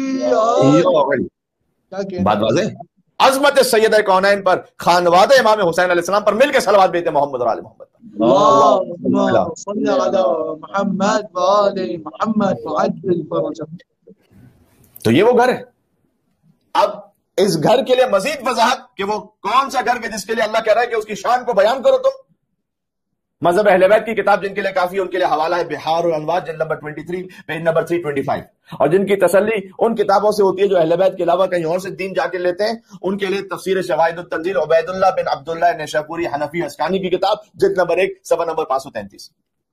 بات واضح. عظمت سید کونین پر, خانوادہ امام حسین علیہ السلام پر مل کے صلوات بھیجتے محمد اور آل محمد. اللہم صل علی محمد و آل محمد وعجل فرجہ. تو یہ وہ گھر ہے. اب اس گھر کے لیے مزید وضاحت کہ وہ کون سا گھر ہے جس کے لیے اللہ کہہ رہا ہے کہ اس کی شان کو بیان کرو. تم مذہب اہل بیت کی کتاب جن کے لیے کافی, ان کے لیے حوالہ ہے بحار الانوار جلد نمبر 23 پیج نمبر 325. اور جن کی تسلی ان کتابوں سے ہوتی ہے جو اہل بیت کے علاوہ کہیں اور سے دین جا کے لیتے ہیں, ان کے لیے تفسیر شواہد التنزیل عبید اللہ بن عبداللہ نیشاپوری حنفی اسکانی کی کتاب جلد نمبر 1 صفحہ نمبر 533.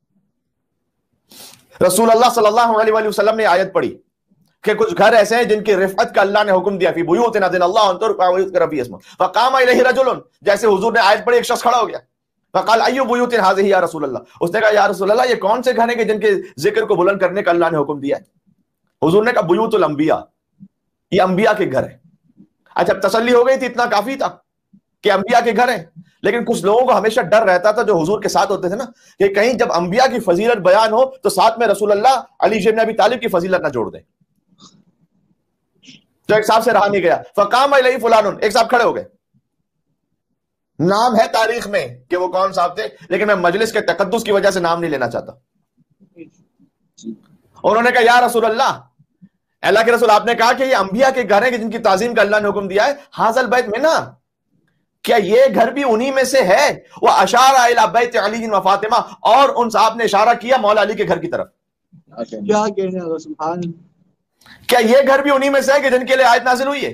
رسول اللہ صلی اللہ علیہ وآلہ وسلم نے آیت پڑھی کہ کچھ گھر ایسے ہیں جن کی رفعت کا اللہ نے حکم دیا. فی بیوت اذن اللہ ان ترفع ویذکر فیہا اسمہ فقام الیہ رجل. جیسے حضور نے آیت پڑھی ایک شخص کھڑا ہو گیا. فقال ایو بیوت ہذہ یا رسول اللہ. اس نے کہا یا رسول اللہ یہ کون سے گھر ہیں کہ جن کے ذکر کو بلند کرنے کا اللہ نے حکم دیا ہے؟ حضور نے کہا بیوت الانبیاء, یہ انبیاء کے گھر ہیں. اچھا تسلی ہو گئی تھی, اتنا کافی تھا کہ انبیاء کے گھر ہیں. لیکن کچھ لوگوں کو ہمیشہ ڈر رہتا تھا جو حضور کے ساتھ ہوتے تھے نا, کہ کہیں جب انبیاء کی فضیلت بیان ہو تو ساتھ میں رسول اللہ علی بن ابی طالب کی فضیلت نہ جوڑ دیں. تو ایک صاحب سے رہا نہیں گیا. فقام الیہ فلان, ایک صاحب کھڑے ہو گئے. نام ہے تاریخ میں کہ وہ کون صاحب تھے, لیکن میں مجلس کے تقدس کی وجہ سے نام نہیں لینا چاہتا. انہوں نے کہا یا رسول اللہ, اللہ کے رسول آپ نے کہا کہ یہ انبیاء کے گھر ہیں کہ جن کی تعظیم کا اللہ نے حکم دیا ہے. حاضل بیت میں نا, کیا یہ گھر بھی انہی میں سے ہے؟ وہ اشارہ الی بیت علی و فاطمہ, اور ان صاحب نے اشارہ کیا مولا علی کے گھر کی طرف. کیا کہنے ہیں سبحان. کیا یہ گھر بھی انہی میں سے ہے کہ جن کے لیے آیت نازل ہوئی ہے؟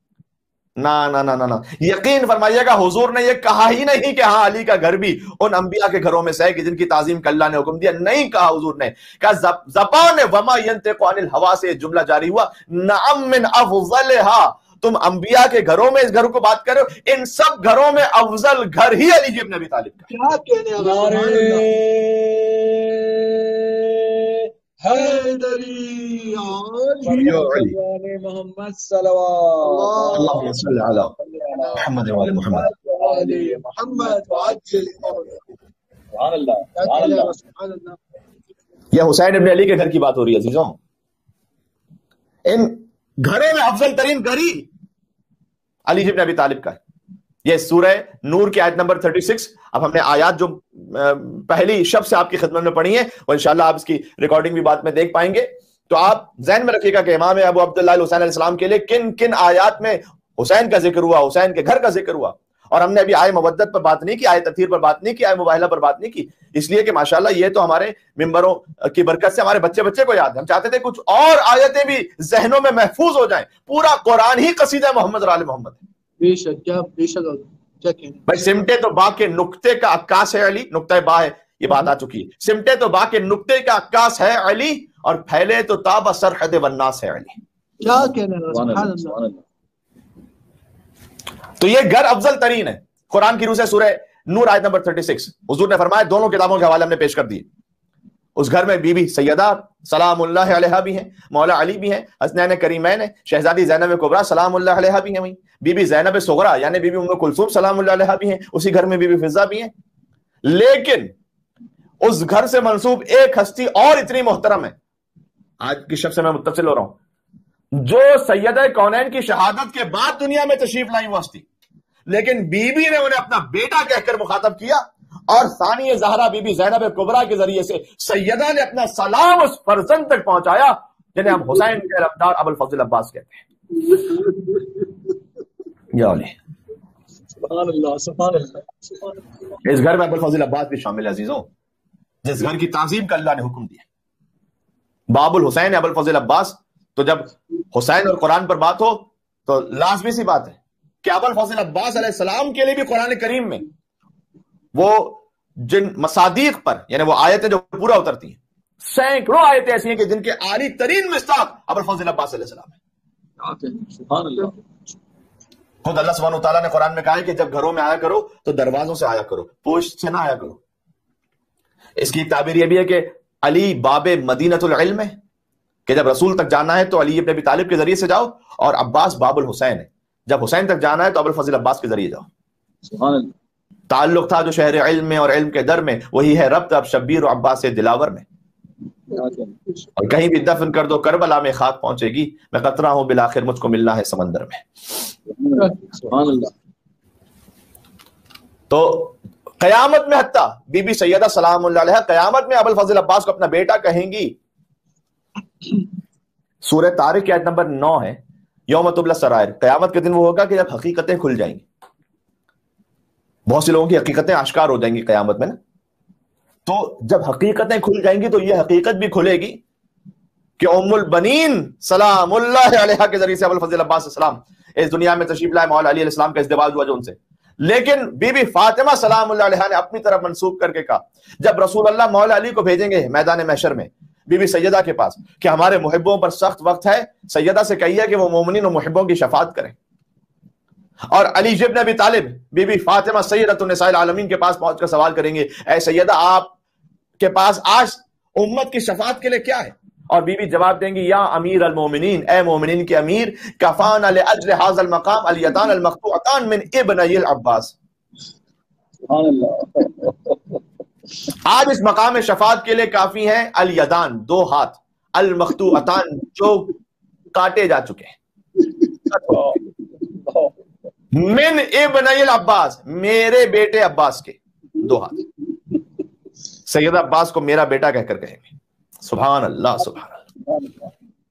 نہ یقین فرمائیے گا حضور نے یہ کہا ہی نہیں کہ ہاں علی کا گھر بھی ان انبیاء کے گھروں میں سے ہے کہ جن کی تعظیم کا اللہ نے حکم دیا. نہیں کہا حضور نے. کہا زبان وما ينطق عن الهوى سے جملہ جاری ہوا. نعم من افضلها. تم انبیاء کے گھروں میں اس گھر کو بات کر رہے ہو, ان سب گھروں میں افضل گھر ہی علی بن ابی طالب کا. کیا کہنے حیدری محمد صلوات اللہم صلی علی محمد و آل محمد. یہ حسین ابن علی کے گھر کی بات ہو رہی ہے عزیزوں. ان گھروں میں افضل ترین گھر ہی علی ابن ابی طالب کا ہے. یہ سورہ نور کی آیت نمبر 36. اب ہم نے آیات جو پہلی شب سے آپ کی خدمت میں پڑھی ہیں اور انشاءاللہ آپ اس کی ریکارڈنگ بھی بعد میں دیکھ پائیں گے. تو آپ ذہن میں رکھیے گا کہ امام ابو عبداللہ حسین علیہ السلام کے لیے کن کن آیات میں حسین کا ذکر ہوا, حسین کے گھر کا ذکر ہوا. اور ہم نے ابھی آئے مودت پر بات نہیں کی, آئے تطہیر پر بات نہیں کی, آئے مباہلہ پر بات نہیں کی, اس لیے کہ ماشاءاللہ یہ تو ہمارے ممبروں کی برکت سے ہمارے بچے بچے کو یاد ہے. ہم چاہتے تھے کچھ اور آیتیں بھی ذہنوں میں محفوظ ہو جائیں. پورا قرآن ہی قصیدہ محمد اور آل محمد ہے. بے شک, کیا بے شک بھائی سمٹے تو با کے نقطے کا عکاس ہے علی، نقطہ با ہے، یہ بات آ چکی ہے. سمٹے تو با کے نقطے کا عکاس ہے علی، اور پھیلے تو تاب سرحد والناس ہے علی. کیا کہنا ہے، سبحان اللہ. تو یہ گھر افضل ترین ہے. قرآن کی روح سے سورہ نور آیت نمبر 36 حضور نے فرمایا، دونوں کتابوں کے حوالے ہم نے پیش کر دیے. اس گھر میں بی بی سیدہ سلام اللہ علیہا بھی ہیں، مولا علی بھی ہیں، حسنین کریمین ہیں، شہزادی زینب کبریٰ سلام اللہ علیہا بھی ہیں، وہیں بی بی زینب صغریٰ یعنی بی بی ام کلثوم سلام اللہ علیہا بھی ہیں، اسی گھر میں بی بی فضہ بھی ہیں. لیکن اس گھر سے منسوب ایک ہستی اور اتنی محترم ہے، آج کی شب سے میں متصل ہو رہا ہوں، جو سیدہ کونین کی شہادت کے بعد دنیا میں تشریف لائیں وہ ہستی، لیکن بی بی نے انہیں اپنا بیٹا کہہ کر مخاطب کیا، اور ثانی زہرا بی بی زینب کبریٰ کے ذریعے سے سیدہ نے اپنا سلام اس فرزند تک پہنچایا جنہیں ہم حسین کے علمدار ابو الفضل عباس کہتے ہیں. یا علی سبحان اللہ، سبحان اللہ. اس گھر میں ابو الفضل عباس بھی شامل ہے عزیزوں، جس گھر کی تعظیم کا اللہ نے حکم دیا. باب الحسین ابو الفضل عباس. تو جب حسین اور قرآن پر بات ہو تو لازمی سی بات ہے کہ ابو الفضل عباس علیہ السلام کے لیے بھی قرآن کریم میں وہ جن مصادیق پر، یعنی وہ آیتیں جو پورا اترتی ہیں، سینکڑوں آیتیں ایسی ہیں کہ جن کے عالی ترین مصداق ابو الفضل عباس علیہ السلام ہے. سبحان اللہ. خود اللہ سبحانہ وتعالیٰ نے قرآن میں کہا ہے کہ جب گھروں میں آیا کرو تو دروازوں سے آیا کرو، پوشت سے نہ آیا کرو. اس کی تعبیر یہ بھی ہے کہ علی باب مدینۃ العلم ہے، کہ جب رسول تک جانا ہے تو علی ابن ابی طالب کے ذریعے سے جاؤ، اور عباس باب الحسین ہے، جب حسین تک جانا ہے تو ابو الفضل عباس کے ذریعے جاؤ. سبحان اللہ. تعلق تھا جو شہر علم میں اور علم کے در میں، وہی ہے ربط اب شبیر و عباس دلاور میں. اور کہیں بھی دفن کر دو کربلا میں خاک پہنچے گی، میں قطرہ ہوں بالآخر مجھ کو ملنا ہے سمندر میں. سبحان اللہ. تو قیامت میں حتیٰ بی بی سیدہ سلام اللہ علیہ قیامت میں ابو الفضل عباس کو اپنا بیٹا کہیں گی. سورہ طارق کی آیت نمبر 9 ہے، یوم تبلی السرائر. قیامت کے دن وہ ہوگا کہ جب حقیقتیں کھل جائیں گی. بہت سے لوگوں کی حقیقتیں آشکار ہو جائیں گی قیامت میں نا. تو جب حقیقتیں کھل جائیں گی تو یہ حقیقت بھی کھلے گی کہ ام البنین سلام اللہ علیہ کے ذریعے سے ابو الفضل عباس السلام اس دنیا میں تشریف لائے، مولا علی علیہ السلام کا ازدواج ہوا جو ان سے. لیکن بی بی فاطمہ سلام اللہ علیہ نے اپنی طرف منسوب کر کے کہا، جب رسول اللہ مولا علی کو بھیجیں گے میدان محشر میں بی بی سیدہ کے پاس کہ ہمارے محبوں پر سخت وقت ہے، سیدہ سے کہیے کہ وہ مومنین و محبوں کی شفاعت کریں. اور علی ابن ابی طالب بی بی فاطمہ سیدۃ النساء العالمین کے پاس پہنچ کر سوال کریں گے، اے سیدہ آپ کے پاس آج امت کی شفاعت کے لیے کیا ہے؟ اور بی بی جواب دیں گی، یا امیر المومنین، اے مومنین کے امیر، کفانا لاجل ھذا المقام الیتان المقطوعتان من ابنی العباس. سبحان اللہ. آج اس مقام شفاعت کے لیے کافی ہیں الیدان، دو ہاتھ، المقطوعتان جو کاٹے جا چکے ہیں، من ابنی العباس میرے بیٹے عباس کے دو ہاتھ. سیدہ عباس کو میرا بیٹا کہہ کر کہیں گے. سبحان اللہ سبحان اللہ.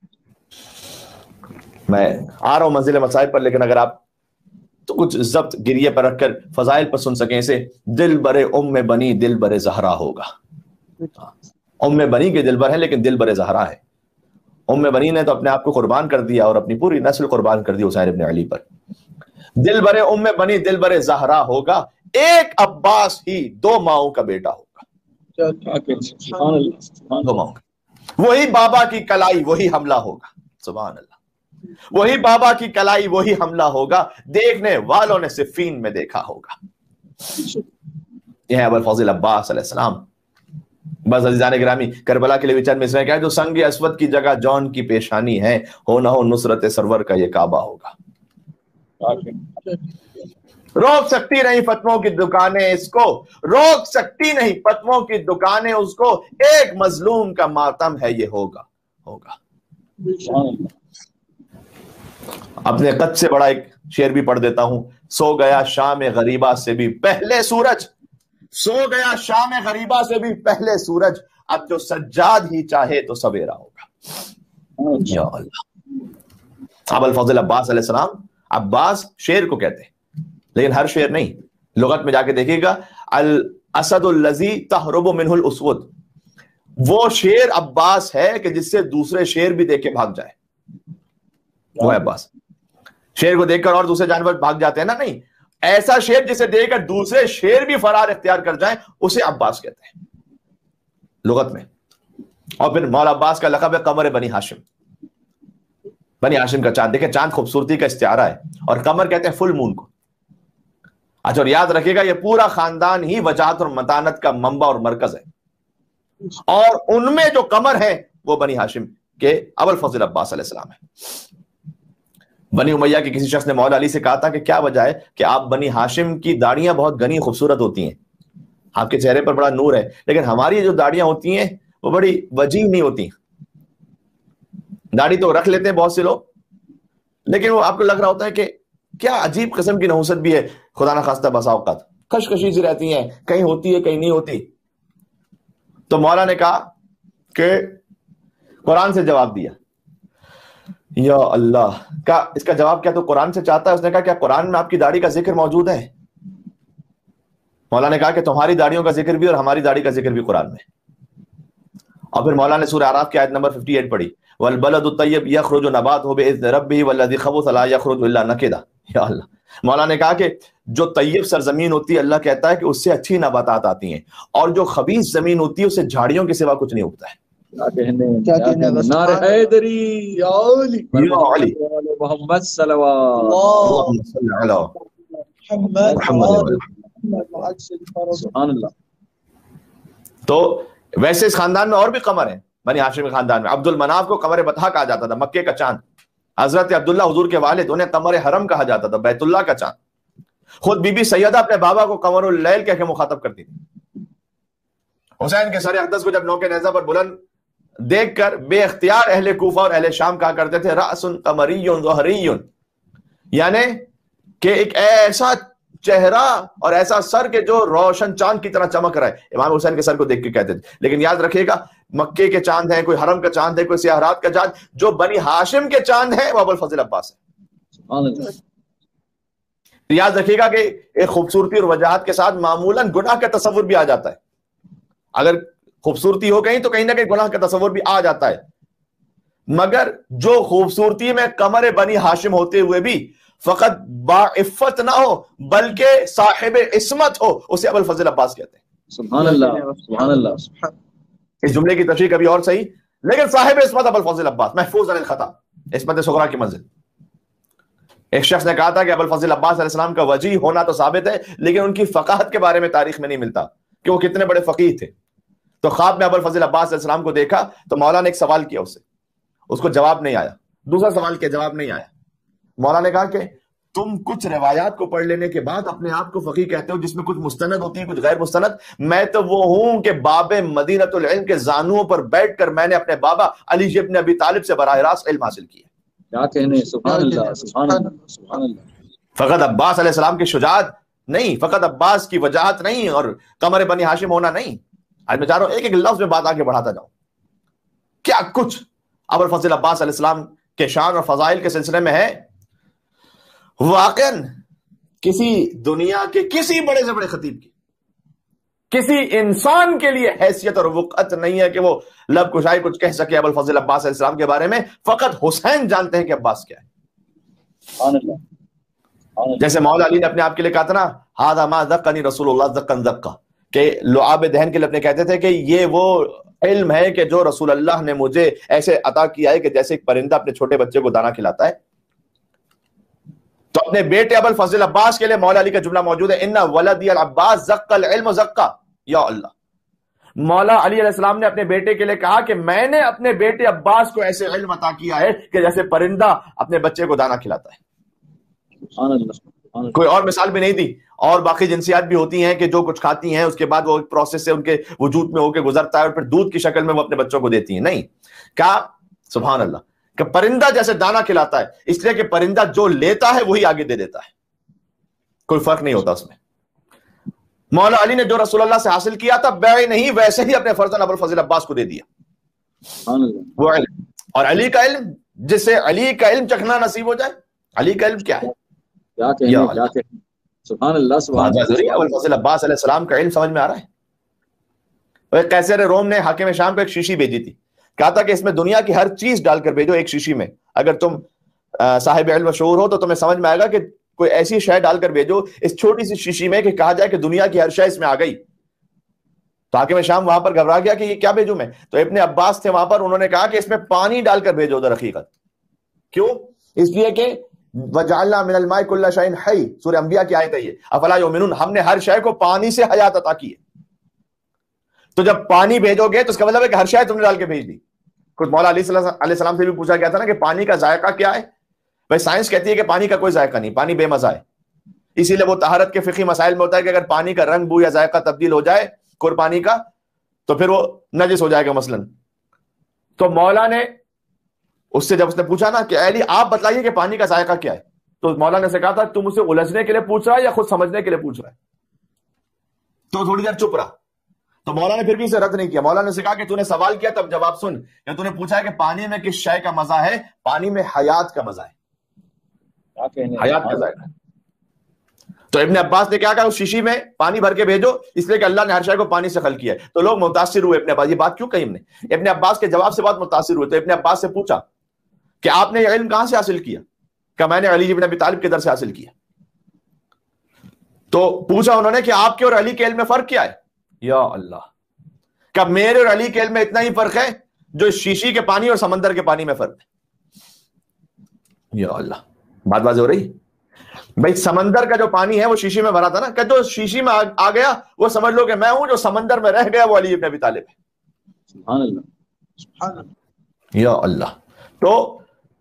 میں آ رہا ہوں منزل مسائل پر، لیکن اگر آپ تو کچھ ضبط گریے پر رکھ کر فضائل پر سن سکیں اسے. دل برے ام بنی دل برے زہرا ہوگا. ام بنی کے دل بر ہے لیکن دل برے زہرا ہے. ام بنی نے تو اپنے آپ کو قربان کر دیا اور اپنی پوری نسل قربان کر دی حسین ابن علی پر. دل برے ام بنی دل برے زہرا ہوگا، ایک عباس ہی دو ماؤں کا بیٹا ہوگا. دو ماؤں کا. وہی بابا کی کلائی وہی حملہ ہوگا. سبحان اللہ. وہی بابا کی کلائی وہی حملہ ہوگا، دیکھنے والوں نے صفین میں دیکھا ہوگا. یہ ہے ابو الفضل عباس علیہ السلام. بس عزیزان گرامی، کربلا کے لیے بھی چند مصرعیں کیا، جو سنگ اسود کی جگہ جون کی پیشانی ہے، ہو نہ ہو نصرت سرور کا یہ کعبہ ہوگا. روک سکتی نہیں فتووں کی دکانیں اس کو، روک سکتی نہیں فتووں کی دکانیں اس کو، ایک مظلوم کا ماتم ہے یہ ہوگا ہوگا. اپنے قد سے بڑا ایک شعر بھی پڑھ دیتا ہوں. سو گیا شام غریبہ سے بھی پہلے سورج، سو گیا شام غریبہ سے بھی پہلے سورج، اب جو سجاد ہی چاہے تو سویرا ہوگا. یا اللہ. ابو الفضل عباس علیہ السلام، عباس شیر کو کہتے ہیں لیکن ہر شیر نہیں. لغت میں جا کے دیکھیے گا، الاسد الذی تہرب منہ الاسود، وہ شیر عباس ہے کہ جس سے دوسرے شیر بھی دیکھ کے بھاگ جائے، وہ ہے عباس. شیر کو دیکھ کر اور دوسرے جانور بھاگ جاتے ہیں نا، نہیں، ایسا شیر جسے دیکھ کر دوسرے شیر بھی فرار اختیار کر جائیں اسے عباس کہتے ہیں لغت میں. اور پھر مولا عباس کا لقب ہے قمر بنی ہاشم, بنی ہاشم کا چاند. دیکھیں چاند خوبصورتی کا استعارہ ہے, اور قمر کہتے ہیں فل مون کو. اچھا, اور یاد رکھیے گا یہ پورا خاندان ہی وجاہت اور متانت کا منبع اور مرکز ہے, اور ان میں جو قمر ہے وہ بنی ہاشم کے ابوالفضل عباس علیہ السلام ہے. بنی امیہ کے کسی شخص نے مولا علی سے کہا تھا کہ کیا وجہ ہے کہ آپ بنی ہاشم کی داڑیاں بہت گھنی خوبصورت ہوتی ہیں, آپ کے چہرے پر بڑا نور ہے, لیکن ہماری جو داڑیاں ہوتی ہیں وہ بڑی وجیح نہیں ہوتی. داڑھی تو رکھ لیتے ہیں بہت سے لوگ, لیکن وہ آپ کو لگ رہا ہوتا ہے کہ کیا عجیب قسم کی نحوست بھی ہے, خدا نخواستہ بسا اوقات کشکشی سی رہتی ہیں, کہیں ہوتی ہے کہیں نہیں ہوتی. تو مولا نے کہا کہ قرآن سے جواب دیا. یا اللہ, کا اس کا جواب کیا تو قرآن سے چاہتا ہے؟ اس نے کہا کیا قرآن میں آپ کی داڑھی کا ذکر موجود ہے؟ مولا نے کہا کہ تمہاری داڑھیوں کا ذکر بھی اور ہماری داڑھی کا ذکر بھی قرآن میں. اور پھر مولا نے سورہ اعراف کی آیت نمبر 58 پڑھی, والبلد الطیب یخرج نباتہ باذن ربہ والذی خبث لا یخرج الا نکدا. یا اللہ, مولا نے کہا کہ جو طیب سرزمین ہوتی ہے اللہ کہتا ہے کہ اس سے اچھی نباتات آتی ہیں, اور جو خبیث زمین ہوتی ہے اس سے جھاڑیوں کے سوا کچھ نہیں اگتا ہے. کیا کہنے نعرہ حیدری یا علی یا علی محمد صلوات اللہم صل علی محمد سبحان اللہ. تو ویسے اس خاندان میں اور بھی قمر ہیں. بنی ہاشم خاندان میں عبد المناف کو قمر بطحا کہا جاتا تھا, مکے کا چاند. حضرت عبداللہ حضور کے والد, انہیں قمر حرم کہا جاتا تھا, بیت اللہ کا چاند. خود بی بی سیدہ اپنے بابا کو قمر اللیل کہہ کے مخاطب کرتی تھی. حسین کے سر اقدس کو جب نوکے نیزہ پر بلند دیکھ کر بے اختیار اہل کوفہ اور اہل شام کہا کرتے تھے رأس قمری ظہری, یعنی کہ ایک ایسا چہرہ اور ایسا سر کے جو روشن چاند کی طرح چمک رہا ہے. امام حسین کے سر کو دیکھ کے کہتے تھے. لیکن یاد رکھیے گا مکے کے چاند ہیں, کوئی حرم کا چاند ہے, کوئی سیاحت کا چاند, جو بنی ہاشم کے چاند ہے وہ ابوالفضل عباس ہے. یاد رکھیے گا کہ ایک خوبصورتی اور وجاہت کے ساتھ معمولاً گناہ کا تصور بھی آ جاتا ہے. اگر خوبصورتی ہو کہیں تو کہیں نہ کہیں گناہ کا تصور بھی آ جاتا ہے, مگر جو خوبصورتی میں قمر بنی ہاشم ہوتے ہوئے بھی فقط باعفت نہ ہو بلکہ صاحب عصمت ہو, اسے ابوالفضل عباس کہتے ہیں. سبحان اللہ سبحان اللہ. اس جملے کی تشریح کبھی اور صحیح, لیکن صاحب عصمت ابوالفضل عباس, محفوظ عن الخطا, عصمت صغرا کی منزل. ایک شخص نے کہا تھا کہ ابوالفضل عباس علیہ السلام کا وجیح ہونا تو ثابت ہے, لیکن ان کی فقاہت کے بارے میں تاریخ میں نہیں ملتا کہ وہ کتنے بڑے فقیہ تھے. تو خواب میں ابوالفضل عباس علیہ السلام کو دیکھا تو مولا نے ایک سوال کیا اس سے, اس کو جواب نہیں آیا. دوسرا سوال کیا, جواب نہیں آیا. مولا نے کہا کہ تم کچھ روایات کو پڑھ لینے کے بعد اپنے آپ کو فقیہ کہتے ہو جس میں کچھ مستند ہوتی ہے کچھ غیر مستند. میں تو وہ ہوں کہ باب مدینۃ العلم کے زانوؤں پر بیٹھ کر میں نے اپنے بابا علی ابن ابی طالب سے براہ راست علم حاصل کیا. کیا کہنے, سبحان اللہ سبحان اللہ سبحان اللہ. فقط عباس علیہ السلام کی شجاعت نہیں, فقط عباس کی وجاہت نہیں, اور قمر بنی ہاشم ہونا نہیں. آج میں چاہ رہا ہوں ایک ایک لفظ میں بات آگے بڑھاتا جاؤں. کیا کچھ ابوالفضل عباس علیہ السلام کے شان اور فضائل کے سلسلے میں ہے. واقعاً کسی دنیا کے کسی بڑے سے بڑے خطیب کی, کسی انسان کے لیے حیثیت اور وقت نہیں ہے کہ وہ لب کشائی کچھ کہہ سکے ابوالفضل عباس علیہ السلام کے بارے میں. فقط حسین جانتے ہیں کہ عباس کیا ہے. سبحان اللہ. جیسے مولا علی نے اپنے آپ کے لیے کہا تھا نا, ھذا ما ذقنی رسول اللہ ذقا ذقا, کہ لعاب دہن کے لیے اپنے کہتے تھے کہ یہ وہ علم ہے کہ جو رسول اللہ نے مجھے ایسے عطا کیا ہے کہ جیسے ایک پرندہ اپنے چھوٹے بچے کو دانا کھلاتا ہے. تو اپنے بیٹے ابوالفضل عباس کے لیے مولا علی کا جملہ موجود ہے, ان ولدی العباس زق العلم زقا. یا اللہ, مولا علی علیہ السلام نے اپنے بیٹے کے لیے کہا کہ میں نے اپنے بیٹے عباس کو ایسے علم عطا کیا ہے کہ جیسے پرندہ اپنے بچے کو دانا کھلاتا ہے. سبحان اللہ. کوئی اور مثال بھی نہیں دی. اور باقی جنسیات بھی ہوتی ہیں کہ جو کچھ کھاتی ہیں اس کے بعد وہ ایک پروسیس سے ان کے وجود میں ہو کے گزرتا ہے اور پھر دودھ کی شکل میں وہ اپنے بچوں کو دیتی ہیں. نہیں, کہا سبحان اللہ کہ پرندہ جیسے دانا کھلاتا ہے, اس لیے کہ پرندہ جو لیتا ہے وہی آگے دے دیتا ہے, کوئی فرق نہیں ہوتا اس میں. مولا علی نے جو رسول اللہ سے حاصل کیا تھا بیع نہیں, ویسے ہی اپنے فرزند ابوالفضل عباس کو دے دیا. وہ علم, اور علی کا علم, جسے علی کا علم چکھنا نصیب ہو جائے. علی کا علم کیا ہے, کیا کہنے. سبحان اللہ سبحان اللہ. ابوالفضل عباس علیہ السلام کا علم سمجھ میں آ رہا ہے. قیصر روم نے حاکم شام کو ایک شیشی بھیجی تھی, کہا تھا کہ اس میں دنیا کی ہر چیز ڈال کر بھیجو ایک شیشی میں, اگر تم صاحب علم و شعور ہو تو تمہیں سمجھ میں آئے گا کہ کوئی ایسی شے ڈال کر بھیجو اس چھوٹی سی شیشی میں کہ کہا جائے کہ دنیا کی ہر شے اس میں آ گئی. تو حاکم شام وہاں پر گھبرا گیا کہ یہ کیا بھیجوں میں. تو ابن عباس تھے وہاں پر, انہوں نے کہا کہ اس میں پانی ڈال کر بھیجو در حقیقت. کیوں؟ اس لیے کہ وجعلنا من الماء كل شيء حي, سورہ انبیاء کی آیت ہے یہ. افلا یؤمنون, ہم نے ہر شے کو پانی سے حیات عطا کی ہے. تو جب پانی بھیجو گے تو اس کا مطلب ہے کہ ہر شے تم نے ڈال کے بھیج دی. کچھ مولا علیہ السلام سے بھی پوچھا گیا تھا نا کہ پانی کا ذائقہ کیا ہے. بھائی سائنس کہتی ہے کہ پانی کا کوئی ذائقہ نہیں, پانی بے مزہ ہے. اسی لیے وہ طہارت کے فقہی مسائل میں ہوتا ہے کہ اگر پانی کا رنگ بو یا ذائقہ تبدیل ہو جائے کور پانی کا تو پھر وہ نجس ہو جائے گا مثلا. تو مولا نے اس سے جب اس نے پوچھا نا کہ علی آپ بتلائیے کہ پانی کا ذائقہ کیا ہے, تو مولا نے سے کہا تھا تم اسے الجھنے کے لیے پوچھ رہا ہے یا خود سمجھنے کے لیے پوچھ رہا ہے. تو تھوڑی دیر چپ رہا. تو مولا نے پھر بھی اسے رد نہیں کیا. مولا نے سے کہا کہ تو نے سوال کیا تب جواب سن, یا تو نے پوچھا ہے کہ پانی میں کس شے کا مزہ ہے. پانی میں حیات کا مزہ ہے, حیات کا ذائقہ. تو ابن عباس نے کیا کہا اس شیشی میں پانی بھر کے بھیجو, اس لیے کہ اللہ نے ہر شے کو پانی سے خلق کیا ہے. تو لوگ متاثر ہوئے ابن عباس, یہ بات کیوں کہی ہم نے. ابن عباس کے جواب سے بہت متاثر ہوئے. تو ابن عباس سے پوچھا کہ آپ نے یہ علم کہاں سے حاصل کیا. کہ میں نے علی ابن ابی طالب کے در سے حاصل کیا. تو پوچھا انہوں نے کہ آپ کے اور علی کے علم میں فرق کیا ہے. یا اللہ, کہ میرے اور علی کے علم میں اتنا ہی فرق ہے جو شیشی کے پانی اور سمندر کے پانی میں فرق ہے. یا اللہ, بات واضح ہو رہی. بھائی سمندر کا جو پانی ہے وہ شیشی میں بھرا تھا نا, کہ جو شیشی میں آ گیا وہ سمجھ لو کہ میں ہوں, جو سمندر میں رہ گیا وہ علی ابن ابی طالب ہے. سبحان اللہ, سبحان اللہ. یا اللہ. تو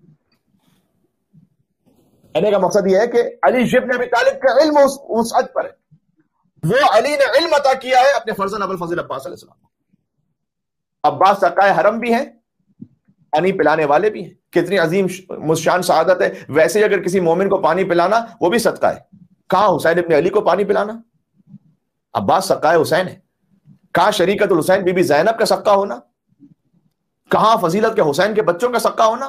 کہنے کا مقصد یہ ہے کہ علی ابن ابی طالب کا علم اس حد پر ہے. وہ علی نے علم عطا کیا ہے اپنے فرزند ابو الفضل عباس علیہ السلام. عباس سقائے حرم بھی ہیں, پانی پلانے والے بھی ہیں. کتنی عظیم شان سعادت ہے. ویسے ہی اگر کسی مومن کو پانی پلانا وہ بھی صدقہ ہے. کہاں حسین ابن علی کو پانی پلانا, عباس سقائے حسین ہے. کہاں شریکت الحسین بی بی زینب کا صدقہ ہونا, کہاں فضیلت کے حسین کے بچوں کا صدقہ ہونا.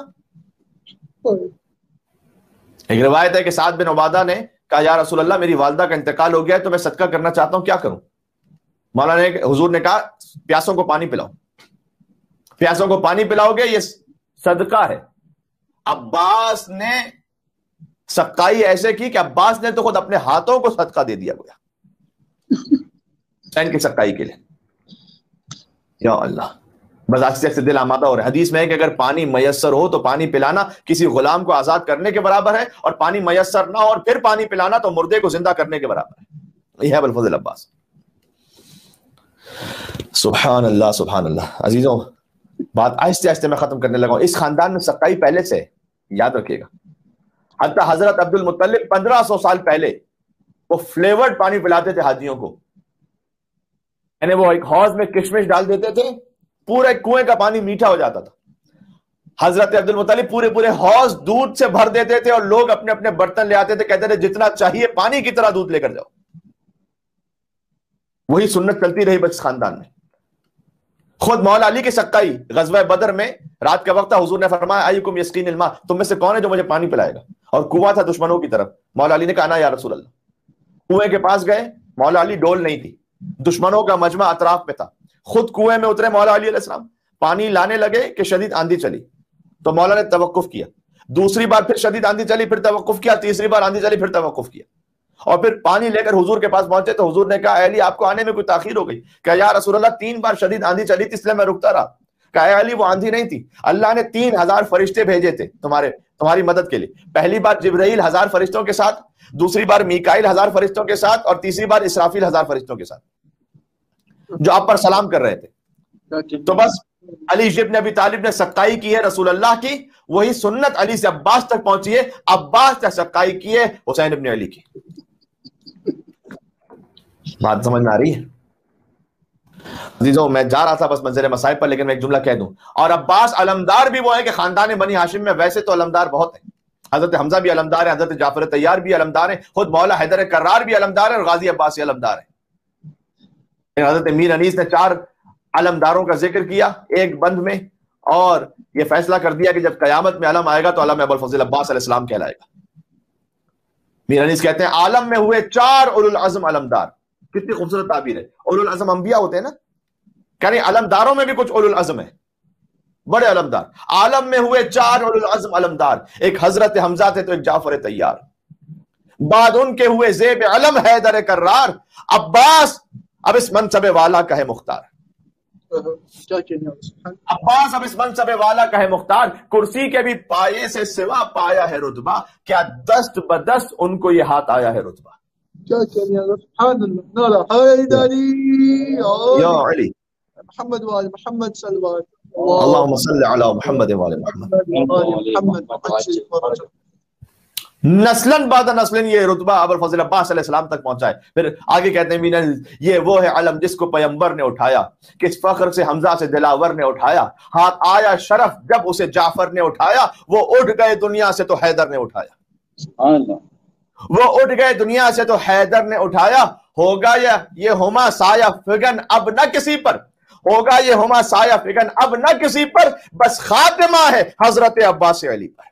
ایک روایت ہے کہ سعد بن عبادہ نے کہا یا رسول اللہ میری والدہ کا انتقال ہو گیا ہے تو میں صدقہ کرنا چاہتا ہوں, کیا کروں. مولا نے حضور نے کہا پیاسوں کو پانی پلاؤ. پیاسوں کو پانی پلاؤ گے یہ صدقہ ہے. عباس نے سقائی ایسے کی کہ عباس نے تو خود اپنے ہاتھوں کو صدقہ دے دیا گیا حسین کی سقائی کے لیے. یا اللہ, بس آہستہ آہستہ دل آمادہ ہو رہا ہے. حدیث میں ہے کہ اگر پانی میسر ہو تو پانی پلانا کسی غلام کو آزاد کرنے کے برابر ہے, اور پانی میسر نہ ہو اور پھر پانی پلانا تو مردے کو زندہ کرنے کے برابر ہے. یہ ہے ابو الفضل عباس. سبحان اللہ, سبحان اللہ. عزیزوں, بات آہستہ آہستہ میں ختم کرنے لگا ہوں. اس خاندان میں سقائی پہلے سے ہے, یاد رکھیے گا. حتیٰ حضرت عبد المطلب 1500 سال پہلے وہ فلیورڈ پانی پلاتے تھے حاجیوں کو. یعنی وہ ایک حوض میں کشمش ڈال دیتے تھے, پورے کنویں کا پانی میٹھا ہو جاتا تھا. حضرت عبد المطلب پورے حوض دودھ سے بھر دیتے تھے, اور لوگ اپنے اپنے برتن لے آتے تھے, کہتے تھے جتنا چاہیے پانی کی طرح دودھ لے کر جاؤ. وہی سنت چلتی رہی بس خاندان میں. خود مولا علی کی سقائی غزوہ بدر میں رات کا وقت تھا, حضور نے فرمایا ایکم یسقین الماء, تم میں سے کون ہے جو مجھے پانی پلائے گا. اور کنواں تھا دشمنوں کی طرف. مولا علی نے کہا نا یا رسول اللہ. کنویں کے پاس گئے, مولا علی ڈول نہیں تھی, دشمنوں کا مجمع اطراف میں تھا. خود کنویں میں اترے مولا علی علیہ السلام, پانی لانے لگے کہ شدید آندھی چلی. تو مولا نے توقف کیا, دوسری بار پھر شدید آندھی چلی, پھر توقف کیا, تیسری بار آندھی چلی, پھر توقف کیا, اور پھر پانی لے کر حضور کے پاس پہنچے. تو حضور نے کہا اے علی آپ کو آنے میں کوئی تاخیر ہو گئی. کہ یا رسول اللہ 3 بار شدید آندھی چلی تھی اس لیے میں رکتا رہا. کہ اے علی وہ آندھی نہیں تھی, اللہ نے 3000 فرشتے بھیجے تھے تمہاری مدد کے لیے. پہلی بار جبرائیل 1000 فرشتوں کے ساتھ, دوسری بار میکائیل 1000 فرشتوں کے ساتھ, اور تیسری بار اسرافیل 1000 فرشتوں کے ساتھ, جو آپ پر سلام کر رہے تھے. تو بس علی ابن ابی طالب نے سقائی کی ہے رسول اللہ کی, وہی سنت علی سے عباس تک پہنچی ہے, عباس نے سقائی کی ہے حسین ابن علی کی. بات سمجھ میں آ رہی ہے عزیزوں؟ میں جا رہا تھا بس منظر مصائب پر, لیکن میں ایک جملہ کہہ دوں. اور عباس علمدار بھی وہ ہے کہ خاندان بنی ہاشم میں ویسے تو علمدار بہت ہیں. حضرت حمزہ بھی علمدار ہیں, حضرت جعفر طیار بھی علمدار ہیں, خود مولا حیدر کرار بھی علمدار ہیں, اور غازی عباسی علمدار ہیں. حضرت میر انیس نے 4 علمداروں کا ذکر کیا ایک بند میں, اور یہ فیصلہ کر دیا کہ جب قیامت میں علم آئے گا تو علم ابو الفضل عباس علیہ السلام کہلائے گا. میر انیس کہتے ہیں عالم میں ہوئے 4 اولو العزم علمدار. کتنی خوبصورت تعبیر ہے. اولو العزم انبیاء ہوتے ہیں نا, یعنی علمداروں میں بھی کچھ اولو العزم ہے, بڑے علمدار. عالم میں ہوئے 4 اولو العزم علمدار, ایک حضرت حمزہ تھے تو ایک جعفر طیار. بعد ان کے ہوئے زیب علم حیدر کرار، عباس اب اس منصب والا کا ہے مختار، عباس اب اس منصب والا کا ہے مختار، کرسی کے بھی پائے سے سوا پایا ہے رتبہ، کیا دست بدست ان کو یہ ہاتھ آیا ہے رتبہ. سبحان اللہ، نعرہ حیدری یا علی محمد وآل محمد صلی اللہ علیہ اللہم صلی علی محمد وآل محمد. نسلن بعد نسلن یہ رتبہ ابوالفضل عباس علیہ السلام تک پہنچا ہے. پھر آگے کہتے ہیں یہ وہ ہے علم جس کو پیمبر نے اٹھایا، کس فخر سے حمزہ سے دلاور نے اٹھایا، ہاتھ آیا شرف جب اسے جعفر نے اٹھایا، وہ اٹھ گئے دنیا سے تو حیدر نے اٹھایا، وہ اٹھ گئے دنیا سے تو حیدر نے اٹھایا. ہوگا یہ ہما سایہ فگن اب نہ کسی پر، ہوگا یہ ہما سایہ فگن اب نہ کسی پر، بس خاتمہ ہے حضرت عباس علی پر.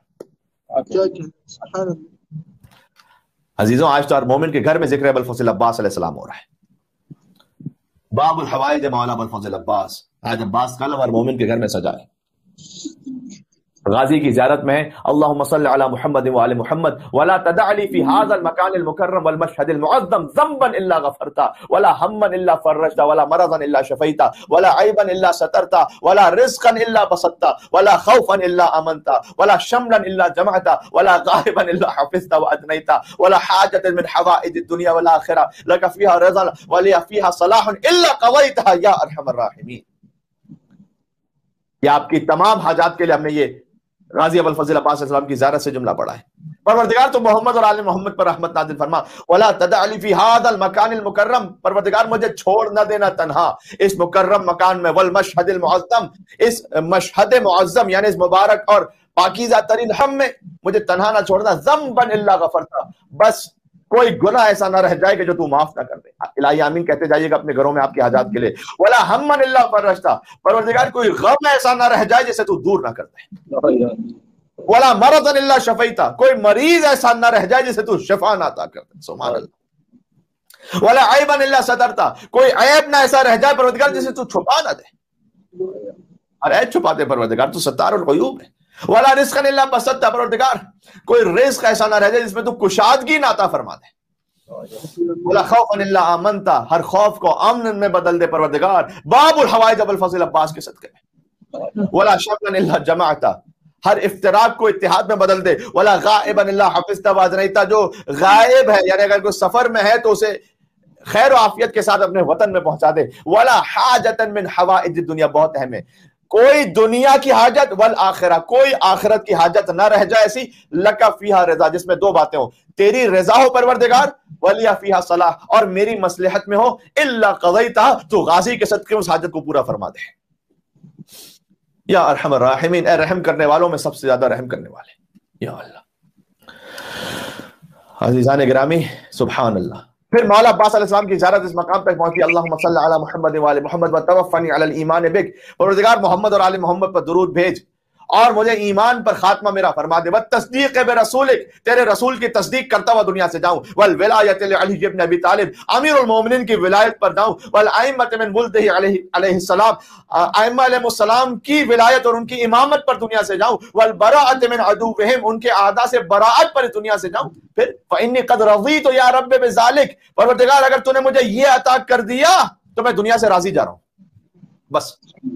عزیزوں آج تو ہر مومن کے گھر میں ذکر ابوالفضل عباس علیہ السلام ہو رہا ہے. باب الحوائج مولا ابوالفضل عباس، آج عباس کا ہر مومن کے گھر میں سجا ہے. غازی کی زیارت میں ہے اللہم صلی علی محمد وآل محمد ولا تدع لی فی هذا المکان المکرم والمشہد المعظم ذنبا الا غفرتا ولا ہما الا فرجتا ولا مرضا الا شفیتا ولا عیبا الا سترتا ولا رزقا الا بسطتا ولا خوفا الا امنتا ولا شملا الا جمعتا ولا غائبا الا حفظتا وادنیتا ولا حاجت من حوائج الدنیا والآخرہ لک فیہا رضا ولی فیہا صلاح الا قضیتها یا ارحم الراحمین. یہ آپ کی تمام حاجات کے لیے ہم نے یہ غازی ابوالفضل عباس علیہ السلام کی زیارت سے جملہ پڑھا ہے. پروردگار تو محمد اور آل محمد پر رحمت نازل فرما. ولا تدع لی فی هذا المکان المکرم، پروردگار مجھے چھوڑ نہ دینا تنہا اس مکرم مکان میں، والمشہد المعظم، اس مشہد معظم یعنی اس مبارک اور پاکیزہ ترین ہم میں مجھے تنہا نہ چھوڑنا. ذنبا الا غفرتا، بس کوئی گناہ ایسا نہ رہ جائے کہ جو تو معاف نہ کر دے. الہی آمین کہتے جائیے گا اپنے گھروں میں آپ کی حاجات کے لیے. ولا ہما الا فرجتا، پروردگار کوئی غم ایسا نہ رہ جائے جسے تو دور نہ کر دے. ولا مرضا الا شفیتا، کوئی مریض ایسا نہ رہ جائے جسے تو شفا نہ عطا کر دے. سبحان اللہ. ولا عیبا الا سترتا، کوئی عیب نہ ایسا رہ جائے پروردگار جسے تو چھپا نہ دے. اور عیب چھپا دے پروردگار، تو ستار الغیوب ہے. ولا رزقا الا بسطتا، پروردگار کوئی رزق ایسا نہ رہ جائے جس میں تو کشادگی نہ عطا فرما دے. ولا خوفا الا امنتا، ہر خوف کو امن میں بدل دے پروردگار. باب الحوائج ابوالفضل عباس کے صدقے میں. ولا شملا الا جمعتا، ہر افتراق کو اتحاد میں بدل دے. ولا غائبا الا حفظتا وادنیتا، جو غائب ہے یعنی اگر کوئی سفر میں ہے تو اسے خیر و عافیت کے ساتھ اپنے وطن میں پہنچا دے. ولا حاجتا من حوائج الدنیا، بہت اہم ہے، کوئی دنیا کی حاجت والآخرہ، کوئی آخرت کی حاجت نہ رہ جائے ایسی، لک فیہا رضا، جس میں دو باتیں ہوں، تیری رضا ہو پروردگار، ولی فیہا صلاح، اور میری مصلحت میں ہو، الا قضیتہا، تو غازی کے صدقے اس حاجت کو پورا فرما دے. یا ارحم الراحمین، اے رحم کرنے والوں میں سب سے زیادہ رحم کرنے والے یا اللہ. عزیزان گرامی سبحان اللہ. پھر مولا عباس علیہ السلام کی زیارت اس مقام تک پہنچی. اللہم صلی علی محمد وآل محمد وتوفنی علی الایمان بک، پروردگار محمد اور آل محمد پر درود بھیج اور مجھے ایمان پر خاتمہ میرا فرما دے. والتصدیق برسولک، تیرے رسول کی تصدیق کرتا ہوا دنیا سے جاؤں. والولایت لعلی بن ابی طالب، امیر المومنین کی ولایت پر جاؤں. والائمۃ من ولدہ علیہ السلام، ائمہ علیہ السلام کی ولایت اور ان کی امامت پر دنیا سے جاؤں. والبراءۃ من عدوہم، ان کے اعداء سے براءت پر دنیا سے جاؤں. پھر فإنی قد رضیت یا رب بذالک، پروردگار اگر تو نے مجھے یہ عطا کر دیا تو میں دنیا سے راضی جا رہا ہوں. بس